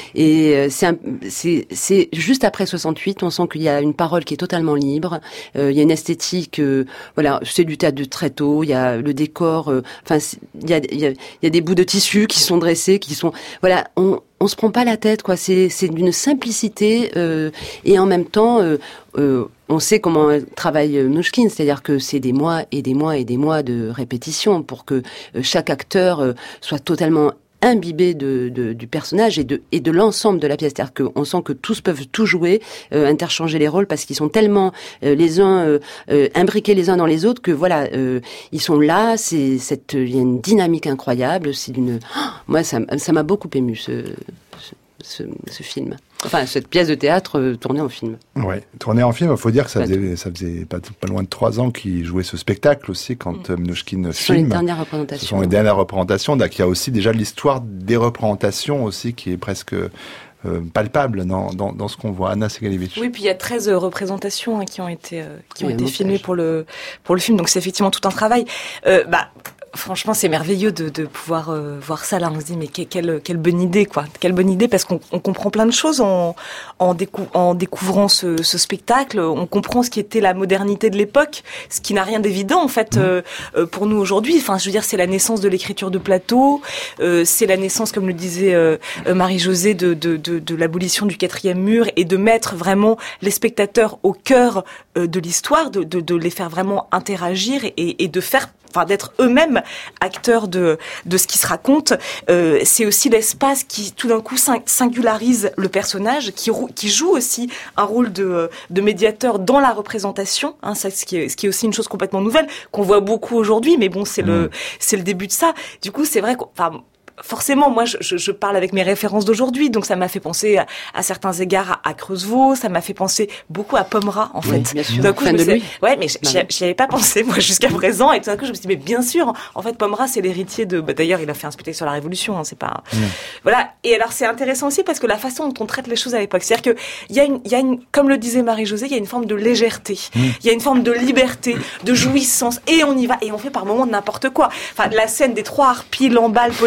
et c'est un, c'est c'est juste après soixante-huit, on sent qu'il y a une parole qui est totalement libre, euh, il y a une esthétique, euh, voilà, c'est du théâtre de très tôt. Il y a le décor, euh, enfin il y a, il y a il y a des bouts de tissu qui sont dressés, qui sont voilà, on on se prend pas la tête quoi. C'est c'est d'une simplicité euh, et en même temps euh, euh, on sait comment travaille Mnouchkine, c'est-à-dire que c'est des mois et des mois et des mois de répétition pour que euh, chaque acteur euh, soit totalement imbibé de, de, du personnage et de, et de l'ensemble de la pièce. C'est-à-dire qu'on sent que tous peuvent tout jouer, euh, interchanger les rôles parce qu'ils sont tellement euh, les uns euh, euh, imbriqués les uns dans les autres que voilà, euh, ils sont là. C'est cette, il y a une dynamique incroyable. C'est d'une, oh, moi ça, ça m'a beaucoup ému ce, ce, ce, ce film. Enfin, cette pièce de théâtre euh, tournée en film. Ouais, tournée en film. Il faut dire que ça faisait, ça faisait pas, pas loin de trois ans qu'il jouait ce spectacle aussi quand mmh. Mnouchkine filme. Ce sont les dernières représentations. Ce sont les dernières représentations. Donc, il y a aussi déjà l'histoire des représentations aussi qui est presque euh, palpable dans, dans, dans ce qu'on voit. Anna Segalevitch. Oui, puis il y a treize représentations hein, qui ont été euh, qui oui, ont été filmées pour le pour le film. Donc c'est effectivement tout un travail. Euh, bah Franchement, c'est merveilleux de, de pouvoir euh, voir ça là. On se dit mais que, quelle quelle bonne idée quoi, quelle bonne idée parce qu'on on comprend plein de choses en en, décou- en découvrant ce, ce spectacle. On comprend ce qui était la modernité de l'époque, ce qui n'a rien d'évident en fait euh, euh, pour nous aujourd'hui. Enfin, je veux dire, c'est la naissance de l'écriture de plateau, euh, c'est la naissance, comme le disait euh, Marie-Josée, de, de de de l'abolition du quatrième mur et de mettre vraiment les spectateurs au cœur euh, de l'histoire, de, de de les faire vraiment interagir et, et de faire enfin d'être eux-mêmes acteurs de de ce qui se raconte. Euh, c'est aussi l'espace qui tout d'un coup singularise le personnage, qui qui joue aussi un rôle de de médiateur dans la représentation. Hein, ça, ce qui est ce qui est aussi une chose complètement nouvelle qu'on voit beaucoup aujourd'hui, mais bon, c'est mmh. le c'est le début de ça. Du coup, c'est vrai que enfin forcément, moi, je, je, je parle avec mes références d'aujourd'hui, donc ça m'a fait penser à, à certains égards à, à Creusevaux, ça m'a fait penser beaucoup à Pommera, en fait. Oui, bien sûr. D'un coup, Fan je me de lui. suis... ouais, mais j'y avais pas pensé moi jusqu'à présent, et tout d'un coup, je me suis dit, mais bien sûr, en fait, Pommera, c'est l'héritier de. Bah, d'ailleurs, il a fait un spectacle sur la Révolution, hein, c'est pas. Mmh. Voilà. Et alors, c'est intéressant aussi parce que la façon dont on traite les choses à l'époque, c'est-à-dire que il y a une, il y a une, comme le disait Marie-Josée, il y a une forme de légèreté, il mmh. y a une forme de liberté, de jouissance, et on y va, et on fait par moments n'importe quoi. Enfin, la scène des trois harpies, Lamballe, Polignac,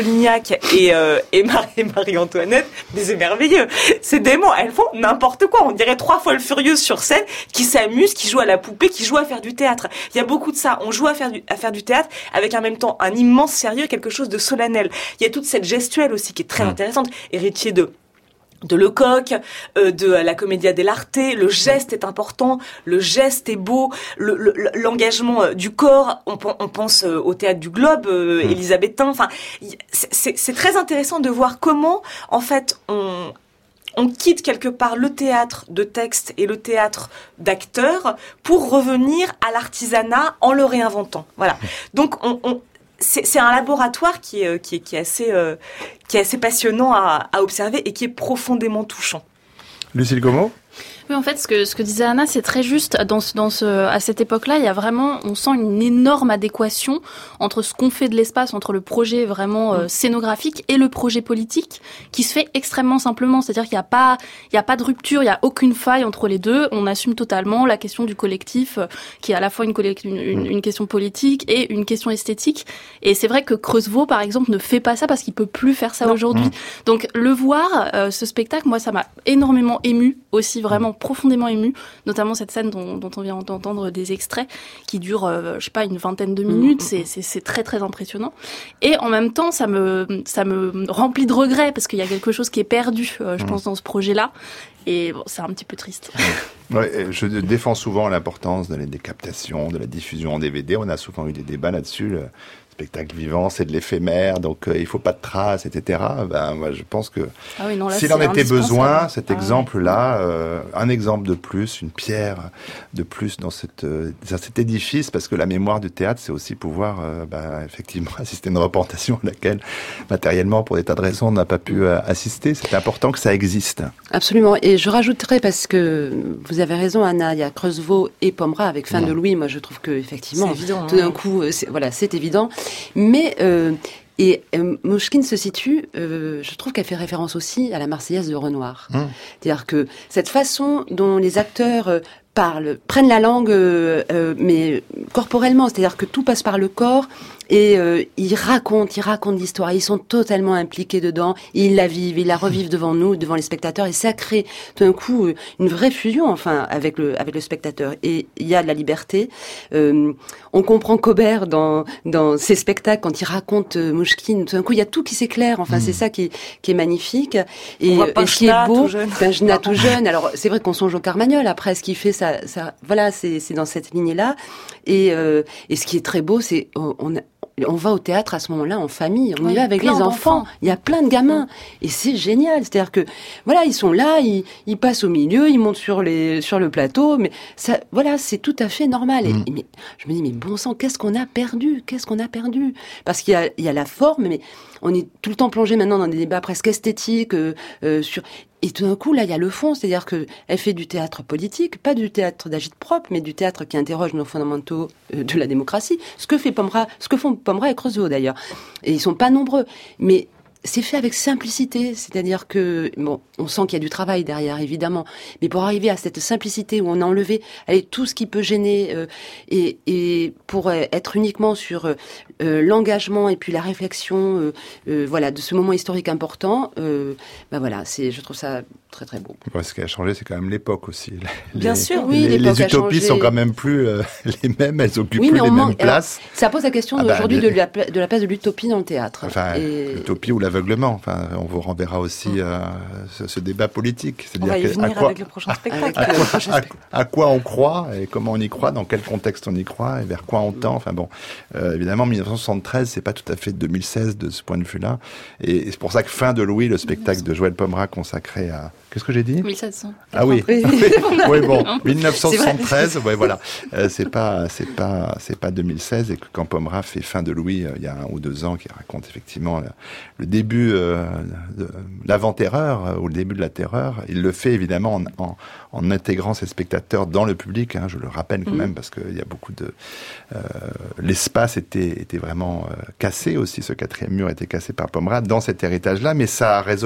Jacques et, euh, et, Marie, et Marie-Antoinette, mais c'est merveilleux. Ces démons, elles font n'importe quoi. On dirait trois folles furieuses sur scène qui s'amusent, qui jouent à la poupée, qui jouent à faire du théâtre. Il y a beaucoup de ça. On joue à faire du, à faire du théâtre avec en même temps un immense sérieux, quelque chose de solennel. Il y a toute cette gestuelle aussi qui est très intéressante, héritier de de Lecoq, euh, de la Commedia dell'arte. Le geste est important, le geste est beau, le, le, l'engagement du corps. On, on pense au théâtre du Globe, euh, mmh. élisabétain. Enfin, c'est, c'est très intéressant de voir comment, en fait, on on quitte quelque part le théâtre de texte et le théâtre d'acteurs pour revenir à l'artisanat en le réinventant. Voilà. Donc, on, on C'est, c'est un laboratoire qui est, qui est, qui est, assez, euh, qui est assez passionnant à, à observer et qui est profondément touchant. Lucille Gomo ? Oui, en fait, ce que, ce que disait Anna, c'est très juste. Dans ce, dans ce, à cette époque-là, il y a vraiment, on sent une énorme adéquation entre ce qu'on fait de l'espace, entre le projet vraiment euh, scénographique et le projet politique, qui se fait extrêmement simplement. C'est-à-dire qu'il n'y a pas, il y a pas de rupture, il n'y a aucune faille entre les deux. On assume totalement la question du collectif, euh, qui est à la fois une, une, une, une question politique et une question esthétique. Et c'est vrai que Creusevaux, par exemple, ne fait pas ça parce qu'il peut plus faire ça non. aujourd'hui. Mmh. Donc, le voir, euh, ce spectacle, moi, ça m'a énormément ému aussi, vraiment profondément ému, notamment cette scène dont, dont on vient d'entendre des extraits qui durent, euh, je sais pas, une vingtaine de minutes. Mmh. C'est, c'est, c'est très très impressionnant. Et en même temps, ça me ça me remplit de regrets parce qu'il y a quelque chose qui est perdu, euh, je mmh. pense, dans ce projet-là. Et bon, c'est un petit peu triste. Ouais, je défends souvent l'importance de la décaptation, de la diffusion en D V D. On a souvent eu des débats là-dessus. Le spectacle vivant, c'est de l'éphémère, donc euh, il faut pas de traces, et cetera. Ben, moi, je pense que ah oui, non, là, s'il en était besoin, cet ah, exemple-là, euh, un exemple de plus, une pierre de plus dans, cette, euh, dans cet édifice, parce que la mémoire du théâtre, c'est aussi pouvoir, euh, ben, effectivement, assister à une représentation à laquelle, matériellement, pour des tas de raisons, on n'a pas pu euh, assister. C'est important que ça existe. Absolument. Et je rajouterais, parce que vous avez raison, Anna, il y a Creusevaux et Pommeraye avec Fin mmh. de Louis. Moi, je trouve que effectivement, c'est évident, tout d'un hein. coup, c'est, voilà, c'est évident. Mais euh, et euh, Mouchkine se situe, euh, je trouve qu'elle fait référence aussi à la Marseillaise de Renoir. Mmh. C'est-à-dire que cette façon dont les acteurs euh, parlent, prennent la langue, euh, euh, mais corporellement, c'est-à-dire que tout passe par le corps. Et euh, ils racontent, ils racontent l'histoire, ils sont totalement impliqués dedans, ils la vivent, ils la revivent devant nous, devant les spectateurs, et ça crée tout d'un coup une vraie fusion, enfin, avec le avec le spectateur. Et il y a de la liberté. Euh, on comprend Cobert dans dans ses spectacles quand il raconte euh, Mouchkine. Tout d'un coup, il y a tout qui s'éclaire. Enfin, mmh. c'est ça qui est qui est magnifique et, on voit pas et ce qui est beau. Pingenat tout jeune. Alors, c'est vrai qu'on songe au Carmagnole. Après, ce qui fait ça, ça, voilà, c'est c'est dans cette lignée-là. Et euh, et ce qui est très beau, c'est on, on a on va au théâtre à ce moment-là en famille, on oui, y va avec les enfants. enfants. Il y a plein de gamins et c'est génial. C'est-à-dire que voilà, ils sont là, ils, ils passent au milieu, ils montent sur les sur le plateau, mais ça, voilà, c'est tout à fait normal. Mmh. Et, mais je me dis mais bon sang, qu'est-ce qu'on a perdu Qu'est-ce qu'on a perdu Parce qu'il y a il y a la forme, mais on est tout le temps plongé maintenant dans des débats presque esthétiques euh, euh, sur. Et tout d'un coup, là, il y a le fond, c'est-à-dire que elle fait du théâtre politique, pas du théâtre d'agite-propre, mais du théâtre qui interroge nos fondamentaux euh, de la démocratie. Ce que fait Pommeraye, ce que font Pommeraye et Creusevaux d'ailleurs. Et ils sont pas nombreux, mais c'est fait avec simplicité, c'est-à-dire que bon, on sent qu'il y a du travail derrière, évidemment, mais pour arriver à cette simplicité où on a enlevé, allez, tout ce qui peut gêner euh, et, et pour être uniquement sur euh, l'engagement et puis la réflexion, euh, euh, voilà, de ce moment historique important, euh, ben voilà, c'est, je trouve ça très très beau. Ouais, ce qui a changé, c'est quand même l'époque aussi. Les, Bien sûr, oui, les, l'époque les utopies a changé. sont quand même plus euh, les mêmes, elles occupent oui, plus mais les manque, mêmes places. Alors, ça pose la question ah aujourd'hui bah, de, la, de la place de l'utopie dans le théâtre. Enfin, et... l'utopie ou l'aveuglement. Enfin, on vous renverra aussi euh, ce, ce débat politique. C'est-à-dire on va y venir à quoi, avec le prochain spectacle. À, à, quoi, à, à quoi on croit et comment on y croit, dans quel contexte on y croit et vers quoi on tend. Enfin bon, euh, évidemment, dix-neuf cent soixante-treize, c'est pas tout à fait deux mille seize de ce point de vue-là. Et, et c'est pour ça que Fin de Louis, le spectacle de Joël Pommeraye consacré à... Qu'est-ce que j'ai dit ? mille sept cents. Ah oui. Oui, bon, dix-neuf cent soixante-treize, ouais, voilà. Euh, c'est pas, c'est pas, c'est pas deux mille seize, et que quand Pommeraye fait Fin de Louis, euh, il y a un ou deux ans, qui raconte effectivement le, le début euh, de l'avant-terreur, euh, ou le début de la terreur, il le fait évidemment en, en, en intégrant ses spectateurs dans le public, hein, je le rappelle quand mmh. même, parce qu'il y a beaucoup de... Euh, l'espace était, était vraiment euh, cassé aussi, ce quatrième mur était cassé par Pommeraye dans cet héritage-là, mais ça a résonné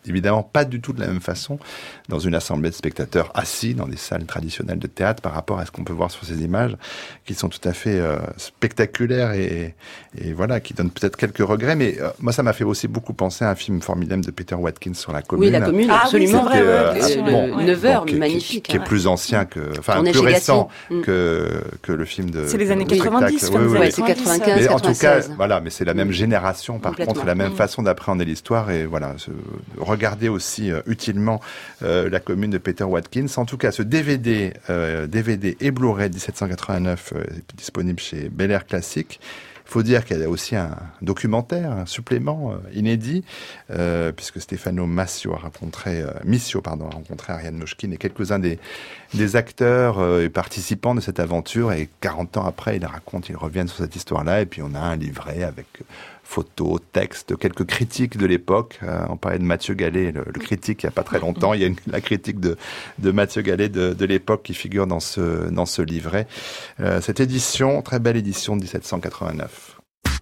évidemment pas du tout de la même façon dans une assemblée de spectateurs assis dans des salles traditionnelles de théâtre par rapport à ce qu'on peut voir sur ces images qui sont tout à fait euh, spectaculaires et, et voilà, qui donnent peut-être quelques regrets. Mais euh, moi, ça m'a fait aussi beaucoup penser à un film formidable de Peter Watkins sur la Commune. Oui, la Commune, ah, absolument. Oui, c'est vrai, euh, ouais, le, bon, le neuf heures, bon, qui, magnifique. Qui, qui est plus ancien que, enfin, On plus récent mm. que que le film de. C'est les années de quatre-vingt-dix. Oui, oui, ouais, c'est quatre-vingt-quinze, mais en tout cas, quatre-vingt-seize. voilà, mais c'est la même génération. Par contre, la même façon d'appréhender l'histoire et voilà, ce, regarder aussi euh, utilement euh, la Commune de Peter Watkins. En tout cas, ce D V D, euh, D V D et Blu-ray dix-sept cent quatre-vingt-neuf euh, disponible chez Bel Air Classique. Il faut dire qu'il y a aussi un documentaire, un supplément euh, inédit, euh, puisque Stefano Massio a rencontré, euh, Missio, pardon, a rencontré Ariane Mnouchkine et quelques-uns des, des acteurs euh, et participants de cette aventure. Et quarante ans après, il raconte, ils reviennent sur cette histoire-là. Et puis on a un livret avec photos, textes, quelques critiques de l'époque. Euh, on parlait de Mathieu Gallet, le, le critique, il n'y a pas très longtemps. Il y a une, la critique de, de Mathieu Gallet de, de l'époque qui figure dans ce, dans ce livret. Euh, cette édition, très belle édition de dix-sept cent quatre-vingt-neuf.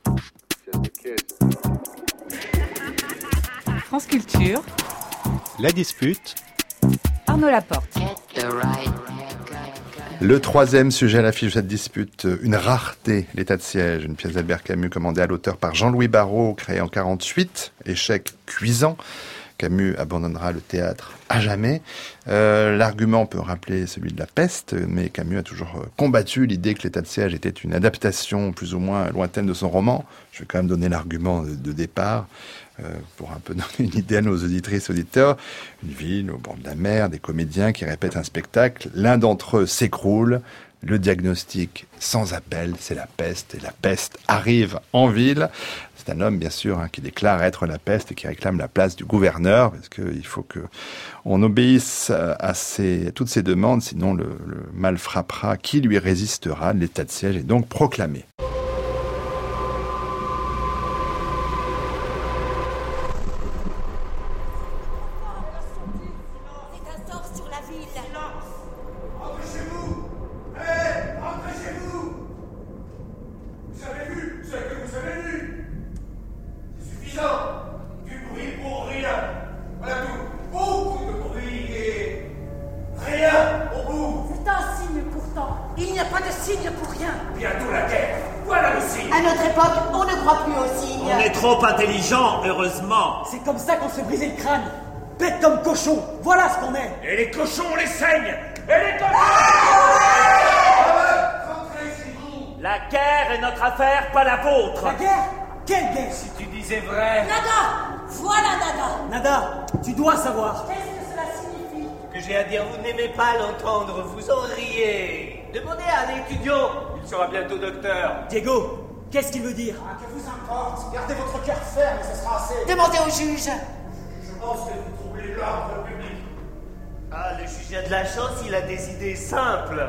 France Culture. La dispute. Arnaud Laporte. Le troisième sujet à l'affiche de cette dispute, une rareté, l'état de siège, une pièce d'Albert Camus commandée à l'auteur par Jean-Louis Barrault, créée en quarante-huit, échec cuisant. Camus abandonnera le théâtre à jamais. Euh, l'argument peut rappeler celui de la peste, mais Camus a toujours combattu l'idée que l'état de siège était une adaptation plus ou moins lointaine de son roman. Je vais quand même donner l'argument de, de départ. Euh, pour un peu donner une idée à nos auditrices et auditeurs, une ville au bord de la mer, des comédiens qui répètent un spectacle, l'un d'entre eux s'écroule, le diagnostic sans appel, c'est la peste, et la peste arrive en ville. C'est un homme, bien sûr, hein, qui déclare être la peste et qui réclame la place du gouverneur, parce qu'il faut que on obéisse à, ces, à toutes ces demandes, sinon le, le mal frappera. Qui lui résistera? L'état de siège est donc proclamé. Heureusement. C'est comme ça qu'on se brisait le crâne. Bête comme cochon. Voilà ce qu'on est. Et les cochons, on les saigne. Et les cochons... La guerre est notre affaire, pas la vôtre. La guerre? Quelle guerre? Si tu disais vrai... Nada. Voilà Nada. Nada, tu dois savoir. Qu'est-ce que cela signifie? Que j'ai à dire, vous n'aimez pas l'entendre, vous en riez. Demandez à un étudiant. Il sera bientôt docteur. Diego, qu'est-ce qu'il veut dire? Ah, que vous importe? Gardez votre cœur ferme et ce sera assez. Demandez au juge. Je pense que vous troublez l'ordre public. Ah, le juge a de la chance, il a des idées simples.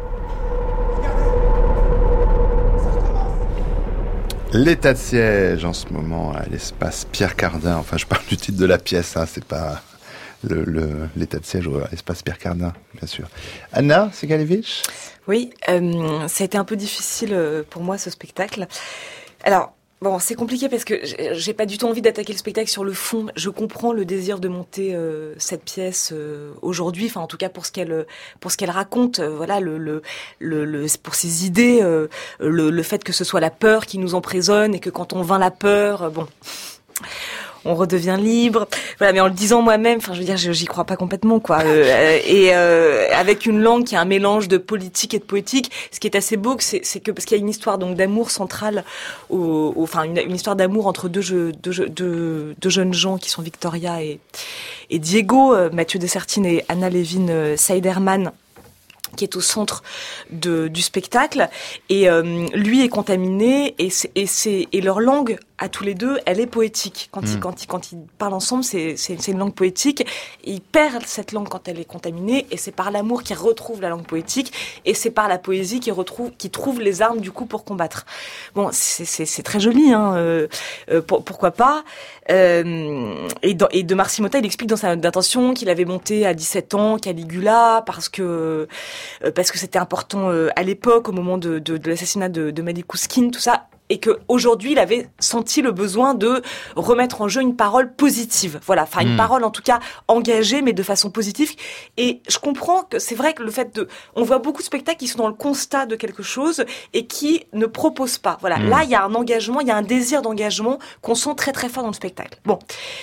L'état de siège en ce moment à l'espace Pierre Cardin. Enfin, je parle du titre de la pièce, hein, c'est pas le, le, l'état de siège à l'espace Pierre Cardin, bien sûr. Anna Segalevich? Oui, euh, ça a été un peu difficile pour moi ce spectacle. Alors, bon, c'est compliqué parce que j'ai pas du tout envie d'attaquer le spectacle sur le fond. Je comprends le désir de monter euh, cette pièce euh, aujourd'hui, enfin en tout cas pour ce qu'elle pour ce qu'elle raconte. Euh, voilà, le, le le le pour ses idées, euh, le le fait que ce soit la peur qui nous emprisonne et que quand on vainc la peur, euh, bon. On redevient libre. Voilà, mais en le disant moi-même, enfin, je veux dire, j'y crois pas complètement, quoi. Euh, et euh, avec une langue qui a un mélange de politique et de poétique, ce qui est assez beau, c'est, c'est que parce qu'il y a une histoire donc d'amour centrale, au, au, enfin, une, une histoire d'amour entre deux, jeux, deux, deux, deux jeunes gens qui sont Victoria et, et Diego, euh, Mathieu Dessertine et Anna Levin euh, Seiderman, qui est au centre de, du spectacle, et euh, lui est contaminé, et, c'est, et, c'est, et leur langue, à tous les deux, elle est poétique. Quand, mmh. ils, quand, ils, quand ils parlent ensemble, c'est, c'est, c'est une langue poétique, et ils perdent cette langue quand elle est contaminée, et c'est par l'amour qu'ils retrouvent la langue poétique, et c'est par la poésie qu'ils, retrouvent, qu'ils trouvent les armes, du coup, pour combattre. Bon, c'est, c'est, c'est très joli, hein, euh, euh, pour, pourquoi pas. Euh, et, dans, et de Marcy Motta, il explique dans sa note d'intention qu'il avait monté à dix-sept ans Caligula, parce que parce que c'était important euh, à l'époque, au moment de, de, de l'assassinat de, de Malik Ousskine, tout ça. et que aujourd'hui il avait senti le besoin de remettre en jeu une parole positive, voilà, enfin une mmh. parole en tout cas engagée mais de façon positive. Et je comprends que c'est vrai que le fait de, on voit beaucoup de spectacles qui sont dans le constat de quelque chose et qui ne proposent pas. Voilà, mmh. là il y a un engagement, il y a un désir d'engagement qu'on sent très très fort dans le spectacle. Bon,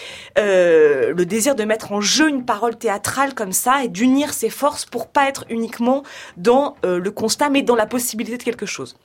euh, le désir de mettre en jeu une parole théâtrale comme ça et d'unir ses forces pour pas être uniquement dans euh, le constat mais dans la possibilité de quelque chose.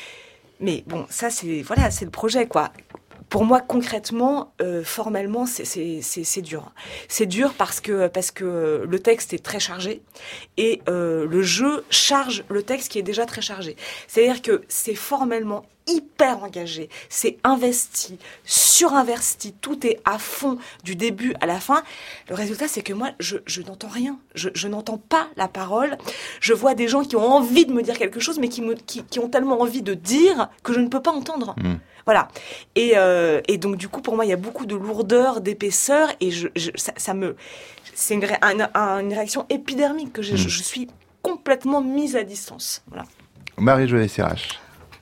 Mais bon, ça c'est voilà, c'est le projet quoi. Pour moi, concrètement, euh, formellement, c'est, c'est, c'est, c'est dur. C'est dur parce que parce que le texte est très chargé et euh, le jeu charge le texte qui est déjà très chargé. C'est-à-dire que c'est formellement hyper engagé, c'est investi, surinvesti, tout est à fond du début à la fin. Le résultat, c'est que moi, je, je n'entends rien, je, je n'entends pas la parole. Je vois des gens qui ont envie de me dire quelque chose, mais qui, me, qui, qui ont tellement envie de dire que je ne peux pas entendre. Mmh. Voilà. Et, euh, et donc, du coup, pour moi, il y a beaucoup de lourdeur, d'épaisseur, et je, je, ça, ça me, c'est une, une, une réaction épidermique que j'ai. Mmh. Je, je suis complètement mise à distance. Voilà. Marie-Josée Sirache.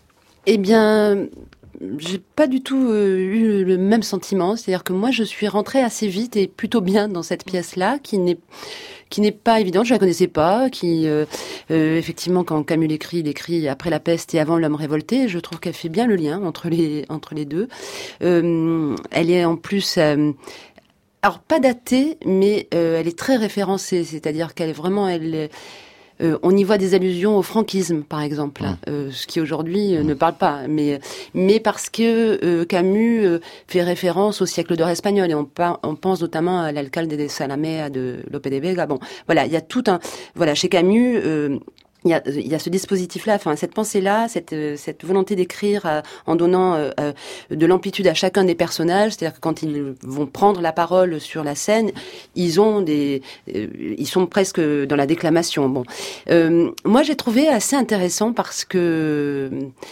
Eh bien, j'ai pas du tout euh, eu le même sentiment. C'est-à-dire que moi, je suis rentrée assez vite et plutôt bien dans cette pièce-là, qui n'est qui n'est pas évidente. Je la connaissais pas. Qui, euh, euh, effectivement, quand Camus l'écrit, il écrit après la peste et avant l'homme révolté. Je trouve qu'elle fait bien le lien entre les entre les deux. Euh, elle est en plus. Euh, alors pas datée, mais euh, elle est très référencée. C'est-à-dire qu'elle est vraiment elle. Euh, on y voit des allusions au franquisme, par exemple, mmh. euh, ce qui aujourd'hui euh, ne parle pas, mais mais parce que euh, Camus euh, fait référence au siècle d'or espagnol et on, par, on pense notamment à l'alcalde de Salamea de Lope de Vega. Bon, voilà, il y a tout un voilà chez Camus. Euh, Il y a, il y a ce dispositif-là, enfin cette pensée-là, cette, cette volonté d'écrire euh, en donnant euh, euh, de l'amplitude à chacun des personnages, c'est-à-dire que quand ils vont prendre la parole sur la scène, ils ont des, euh, ils sont presque dans la déclamation. Bon, euh, moi j'ai trouvé assez intéressant parce que.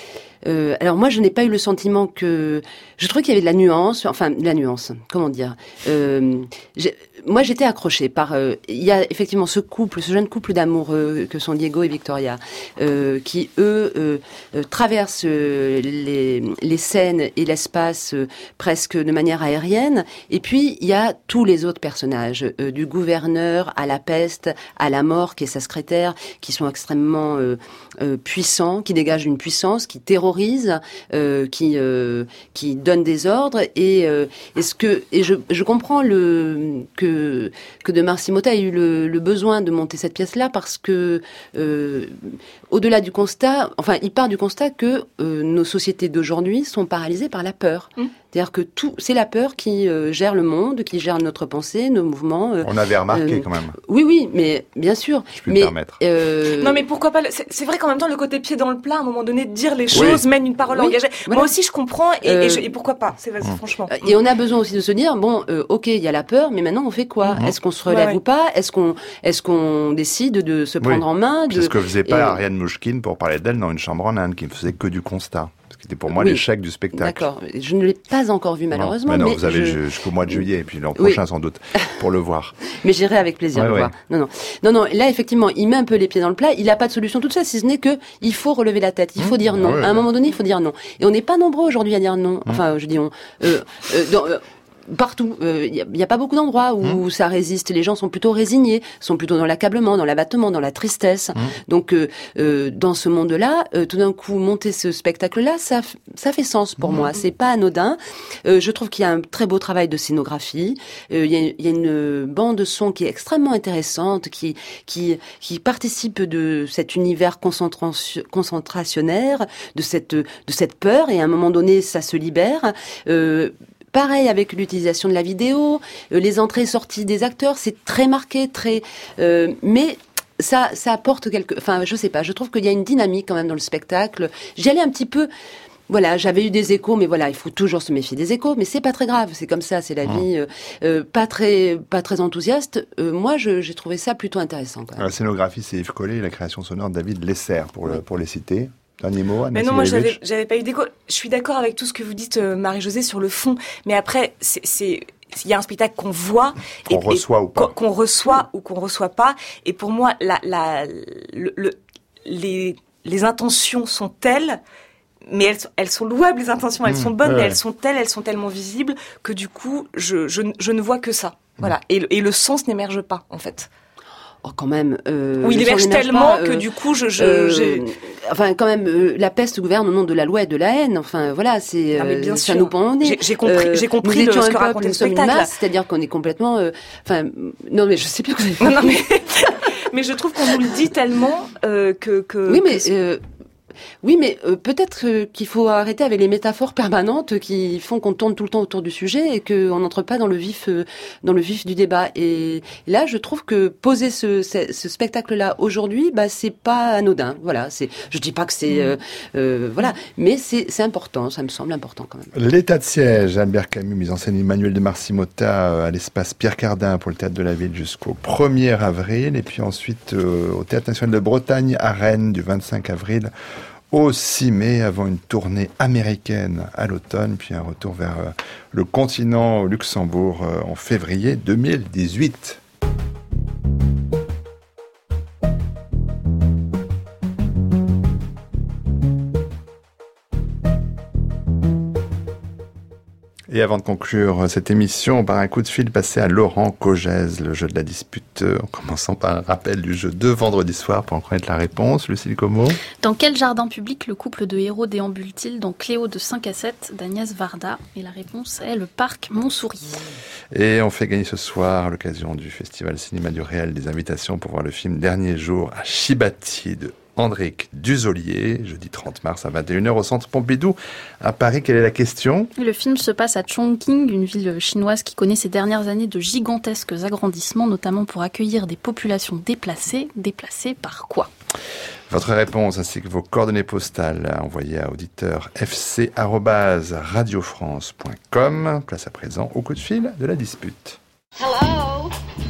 Euh, alors moi, je n'ai pas eu le sentiment que... Je trouvais qu'il y avait de la nuance, enfin, de la nuance, comment dire. Euh, j'ai... Moi, j'étais accrochée par... Euh, il y a effectivement ce couple, ce jeune couple d'amoureux que sont Diego et Victoria, euh, qui, eux, euh, euh, traversent euh, les, les scènes et l'espace euh, presque de manière aérienne. Et puis, il y a tous les autres personnages, euh, du gouverneur à la peste, à la mort, qui est sa secrétaire, qui sont extrêmement euh, euh, puissants, qui dégagent une puissance, qui terrorisent, Euh, qui euh, qui donne des ordres et euh, est-ce que et je je comprends le que que de Marcimotta ait eu le, le besoin de monter cette pièce là parce que euh, au-delà du constat, enfin il part du constat que euh, nos sociétés d'aujourd'hui sont paralysées par la peur. Mmh. C'est-à-dire que tout, c'est la peur qui euh, gère le monde, qui gère notre pensée, nos mouvements. Euh, On avait remarqué euh, quand même. Oui, oui, mais bien sûr. Je peux mais, me permettre. Euh... Non, mais pourquoi pas c'est, c'est vrai qu'en même temps, le côté pied dans le plat, à un moment donné, de dire les choses, oui. mène une parole oui, engagée. Voilà. Moi aussi, je comprends, et, euh... et, je, et pourquoi pas c'est, c'est, franchement. Et on a besoin aussi de se dire, bon, euh, ok, il y a la peur, mais maintenant, on fait quoi mm-hmm. Est-ce qu'on se relève ouais, ouais. ou pas Est-ce qu'on, est-ce qu'on décide de se prendre oui. en main de... C'est ce que faisait pas et... Ariane Mouchkine pour parler d'elle dans Une chambre en Inde, qui ne faisait que du constat. C'était pour moi oui. l'échec du spectacle. D'accord. Je ne l'ai pas encore vu malheureusement. Non, mais non, mais vous avez je... jusqu'au mois de juillet et puis l'an prochain oui. sans doute pour le voir. Mais j'irai avec plaisir ouais, le ouais. voir. Non, non, non, non. Là, effectivement, il met un peu les pieds dans le plat. Il n'a pas de solution toute ça, si ce n'est que il faut relever la tête. Il faut mmh. dire non. Ouais, à un moment donné, il faut dire non. Et on n'est pas nombreux aujourd'hui à dire non. Mmh. Enfin, je dis on. Euh, euh, dans, euh, Partout, il euh, n'y a, a pas beaucoup d'endroits où mmh. ça résiste. Les gens sont plutôt résignés, sont plutôt dans l'accablement, dans l'abattement, dans la tristesse. Mmh. Donc, euh, euh, dans ce monde-là, euh, tout d'un coup, monter ce spectacle-là, ça, ça fait sens pour mmh. moi. C'est pas anodin. Euh, je trouve qu'il y a un très beau travail de scénographie. Euh, il, y a, il y a une bande son qui est extrêmement intéressante, qui, qui, qui participe de cet univers concentrationnaire, de cette, de cette peur. Et à un moment donné, ça se libère. Euh, Pareil avec l'utilisation de la vidéo, euh, les entrées et sorties des acteurs, c'est très marqué, très, euh, mais ça, ça apporte quelque, enfin, je sais pas, je trouve qu'il y a une dynamique quand même dans le spectacle. J'y allais un petit peu, voilà, j'avais eu des échos, mais voilà, il faut toujours se méfier des échos, mais c'est pas très grave, c'est comme ça, c'est la mmh. vie, euh, euh, pas très, pas très enthousiaste. Euh, moi, je, j'ai trouvé ça plutôt intéressant. Quand même. La scénographie, c'est Yves Collet, la création sonore de David Lesser, pour le, pour les citer. Dernier mot, mais non, moi j'avais, j'avais pas eu d'écho. Je suis d'accord avec tout ce que vous dites, euh, Marie-Josée, sur le fond. Mais après, c'est, c'est, il y a un spectacle qu'on voit, qu'on et, reçoit et, ou pas, qu'on reçoit ou qu'on reçoit pas. Et pour moi, la, la, le, le, les, les intentions sont telles, mais elles, elles sont louables, les intentions, elles Mmh, sont bonnes, ouais. mais elles sont telles, elles sont tellement visibles que du coup, je, je, je ne vois que ça. Voilà. Et, et le sens n'émerge pas, en fait. Oh, quand même. Euh, Oui, il le émerge sang n'émerge tellement pas, que euh, du coup, je, je, euh, j'ai... Enfin, quand même, euh, la peste gouverne au nom de la loi et de la haine. Enfin, voilà, c'est Non, mais bien euh, ça sûr. nous pend au nez. J'ai- j'ai compris- j'ai compris nous le- étions ce un que peuple, racontait nous le sommes une spectacle. masse, c'est-à-dire qu'on est complètement. euh, Enfin, non, mais je sais plus. Non, non, mais, mais je trouve qu'on nous le dit tellement euh, que, que. Oui, mais que- euh, oui, mais euh, peut-être euh, qu'il faut arrêter avec les métaphores permanentes qui font qu'on tourne tout le temps autour du sujet et qu'on n'entre pas dans le vif, euh, dans le vif du débat. Et là, je trouve que poser ce, ce, ce spectacle-là aujourd'hui, bah, c'est pas anodin. Voilà, c'est. Je dis pas que c'est, euh, euh, voilà, mais c'est, c'est important. Ça me semble important quand même. L'état de siège, Albert Camus, mise en scène Emmanuel de Marcimotta à l'espace Pierre Cardin pour le Théâtre de la Ville jusqu'au premier avril. Et puis ensuite euh, au Théâtre National de Bretagne à Rennes du vingt-cinq avril au six mai, avant une tournée américaine à l'automne, puis un retour vers euh, le continent au Luxembourg euh, en février deux mille dix-huit. Et avant de conclure cette émission, par un coup de fil passé à Laurent Cogez, le jeu de la dispute, en commençant par un rappel du jeu de vendredi soir pour en connaître la réponse. Lucille Como. Dans quel jardin public le couple de héros déambule-t-il dans Cléo de cinq à sept d'Agnès Varda? Et la réponse est le parc Montsouris. Et on fait gagner ce soir, à l'occasion du Festival Cinéma du Réel, des invitations pour voir le film Dernier jour à Chibati de Andric Duzolier, jeudi trente mars à vingt et une heures au Centre Pompidou à Paris. Quelle est la question? Et le film se passe à Chongqing, une ville chinoise qui connaît ces dernières années de gigantesques agrandissements, notamment pour accueillir des populations déplacées. Déplacées par quoi? Votre réponse ainsi que vos coordonnées postales envoyées à auditeur f c arobase radio france point com. Place à présent au coup de fil de la dispute. Hello.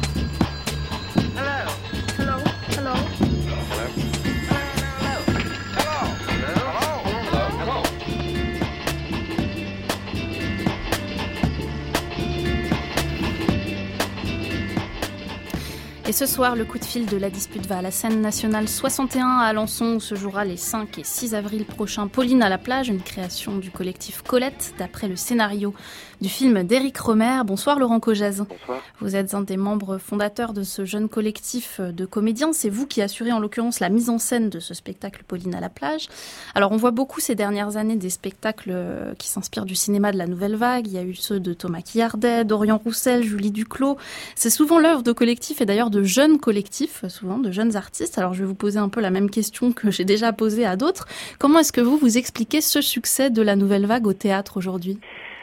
Et ce soir, le coup de fil de la dispute va à la scène nationale soixante et un à Alençon, où se jouera les cinq et six avril prochains Pauline à la plage, une création du collectif Colette, d'après le scénario du film d'Éric Romer. Bonsoir Laurent Cogez. Bonsoir. Vous êtes un des membres fondateurs de ce jeune collectif de comédiens. C'est vous qui assurez en l'occurrence la mise en scène de ce spectacle Pauline à la plage. Alors on voit beaucoup ces dernières années des spectacles qui s'inspirent du cinéma de la Nouvelle Vague. Il y a eu ceux de Thomas Quillardet, Dorian Roussel, Julie Duclos. C'est souvent l'œuvre de collectifs et d'ailleurs de jeunes collectifs, souvent de jeunes artistes. Alors je vais vous poser un peu la même question que j'ai déjà posée à d'autres. Comment est-ce que vous vous expliquez ce succès de la Nouvelle Vague au théâtre aujourd'hui ?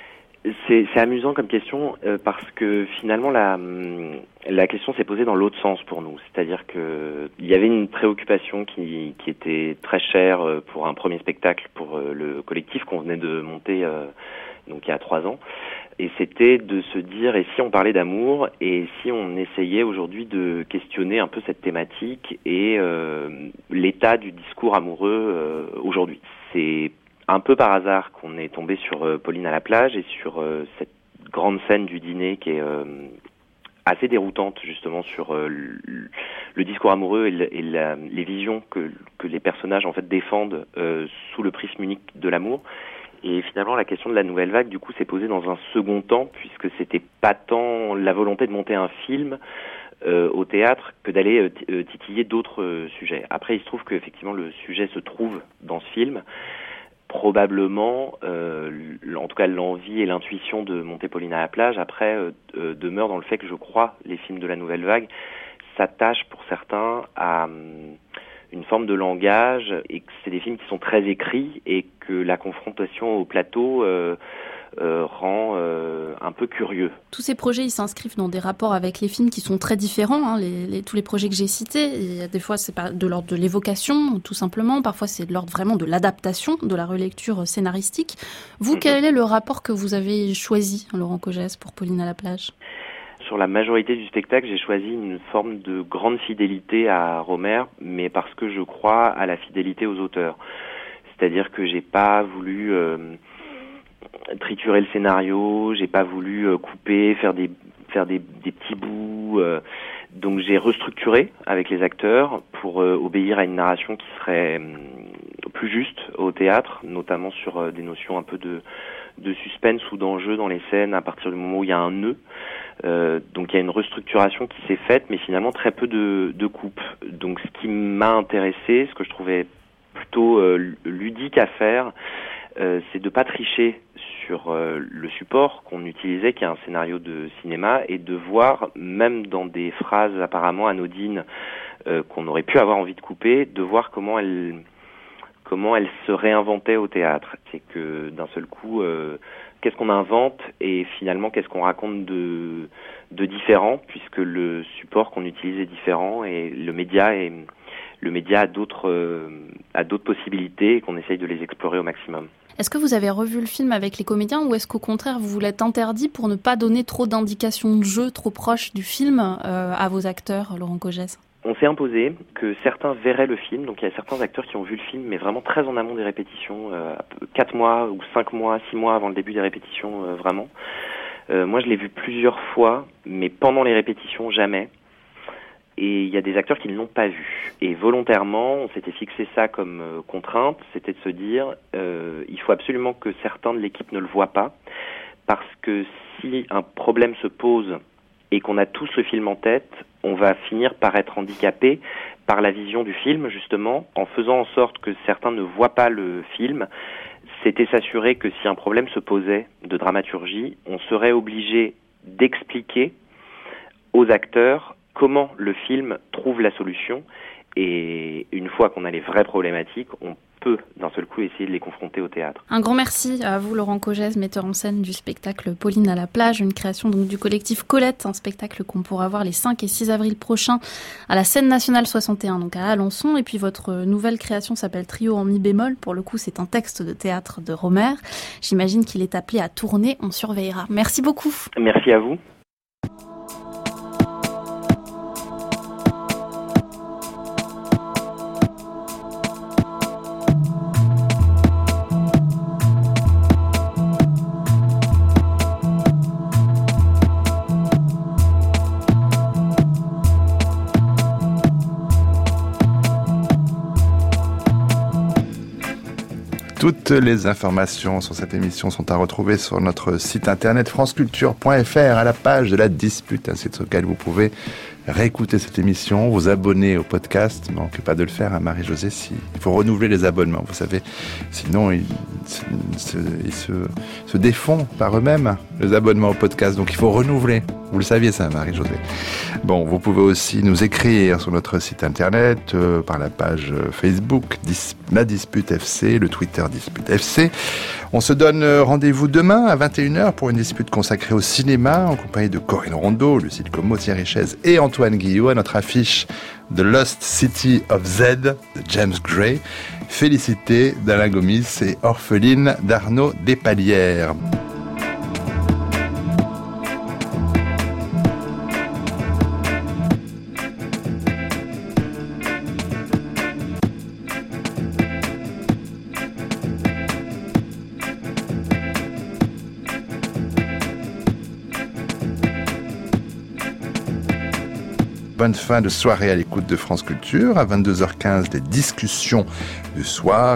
C'est, c'est amusant comme question euh, parce que finalement la, la question s'est posée dans l'autre sens pour nous. C'est-à-dire que il y avait une préoccupation qui, qui était très chère pour un premier spectacle pour euh, le collectif qu'on venait de monter euh, donc il y a trois ans. Et c'était de se dire, et si on parlait d'amour, et si on essayait aujourd'hui de questionner un peu cette thématique et euh, l'état du discours amoureux euh, aujourd'hui. C'est un peu par hasard qu'on est tombé sur euh, Pauline à la plage et sur euh, cette grande scène du dîner qui est euh, assez déroutante justement sur euh, le, le discours amoureux et, le, et la, les visions que, que les personnages en fait défendent euh, sous le prisme unique de l'amour. Et finalement, la question de la nouvelle vague, du coup, s'est posée dans un second temps, puisque c'était pas tant la volonté de monter un film euh, au théâtre que d'aller euh, t- euh, titiller d'autres euh, sujets. Après, il se trouve qu'effectivement, le sujet se trouve dans ce film. Probablement, euh, en tout cas, l'envie et l'intuition de monter Pauline à la plage, après, euh, euh, demeure dans le fait que je crois les films de la nouvelle vague s'attachent pour certains à Hum, une forme de langage et que c'est des films qui sont très écrits et que la confrontation au plateau euh, euh, rend euh, un peu curieux. Tous ces projets, ils s'inscrivent dans des rapports avec les films qui sont très différents. Hein, les, les, tous les projets que j'ai cités, il y a des fois c'est pas de l'ordre de l'évocation, tout simplement. Parfois c'est de l'ordre vraiment de l'adaptation, de la relecture scénaristique. Vous, mm-hmm. Quel est le rapport que vous avez choisi, Laurent Cogez, pour Pauline à la plage ? Sur la majorité du spectacle, j'ai choisi une forme de grande fidélité à Romer, mais parce que je crois à la fidélité aux auteurs. C'est-à-dire que j'ai pas voulu euh, triturer le scénario, j'ai pas voulu euh, couper, faire des faire des, des petits bouts. Euh, donc j'ai restructuré avec les acteurs pour euh, obéir à une narration qui serait euh, plus juste au théâtre, notamment sur euh, des notions un peu de, de suspense ou d'enjeu dans les scènes à partir du moment où il y a un nœud. Euh, donc il y a une restructuration qui s'est faite, mais finalement très peu de, de coupes. Donc ce qui m'a intéressé, ce que je trouvais plutôt euh, ludique à faire, euh, c'est de pas tricher sur euh, le support qu'on utilisait, qui est un scénario de cinéma, et de voir, même dans des phrases apparemment anodines euh, qu'on aurait pu avoir envie de couper, de voir comment elles comment elles se réinventaient au théâtre. C'est que d'un seul coup, euh, qu'est-ce qu'on invente et finalement qu'est-ce qu'on raconte de de différent, puisque le support qu'on utilise est différent et le média est le média a d'autres euh, a d'autres possibilités et qu'on essaye de les explorer au maximum. Est-ce que vous avez revu le film avec les comédiens ou est-ce qu'au contraire vous vous l'êtes interdit pour ne pas donner trop d'indications de jeu trop proches du film euh, à vos acteurs, Laurent Cogès ? On s'est imposé que certains verraient le film, donc il y a certains acteurs qui ont vu le film, mais vraiment très en amont des répétitions, euh, quatre mois ou cinq mois, six mois avant le début des répétitions, euh, vraiment. Euh, moi je l'ai vu plusieurs fois, mais pendant les répétitions, jamais. Et il y a des acteurs qui ne l'ont pas vu. Et volontairement, on s'était fixé ça comme euh, contrainte, c'était de se dire, euh, il faut absolument que certains de l'équipe ne le voient pas, parce que si un problème se pose et qu'on a tous le film en tête, on va finir par être handicapé par la vision du film, justement, en faisant en sorte que certains ne voient pas le film. C'était s'assurer que si un problème se posait de dramaturgie, on serait obligé d'expliquer aux acteurs comment le film trouve la solution. Et une fois qu'on a les vraies problématiques, on peut d'un seul coup essayer de les confronter au théâtre. Un grand merci à vous, Laurent Cogès, metteur en scène du spectacle Pauline à la plage, une création donc du collectif Colette, un spectacle qu'on pourra voir les cinq et six avril prochains à la Scène Nationale soixante et un, donc à Alençon. Et puis votre nouvelle création s'appelle Trio en mi bémol. Pour le coup, c'est un texte de théâtre de Rohmer. J'imagine qu'il est appelé à tourner. On surveillera. Merci beaucoup. Merci à vous. Toutes les informations sur cette émission sont à retrouver sur notre site internet franceculture point f r à la page de la dispute, un site sur lequel vous pouvez réécouter cette émission, vous abonner au podcast. Ne manquez pas de le faire, hein, Marie-Josée. Si, il faut renouveler les abonnements, vous savez. Sinon, ils, se, ils se, se défont par eux-mêmes, les abonnements au podcast. Donc, il faut renouveler. Vous le saviez, ça, Marie-Josée. Bon, vous pouvez aussi nous écrire sur notre site internet, euh, par la page Facebook, Dis, La Dispute F C, le Twitter Dispute F C. On se donne rendez-vous demain à vingt et une heures pour une dispute consacrée au cinéma, en compagnie de Corinne Rondeau, Lucille Como, Thierry Chaise et Antoine Guillot, à notre affiche The Lost City of Z de James Gray, Félicité d'Alain Gomis et Orpheline d'Arnaud Despalières. Bonne fin de soirée à l'écoute de France Culture. À vingt-deux heures quinze, les discussions du soir.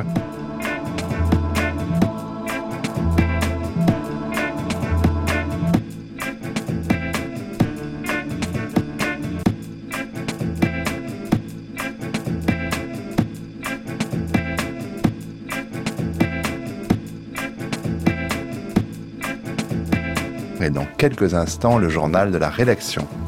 Et dans quelques instants, le journal de la rédaction.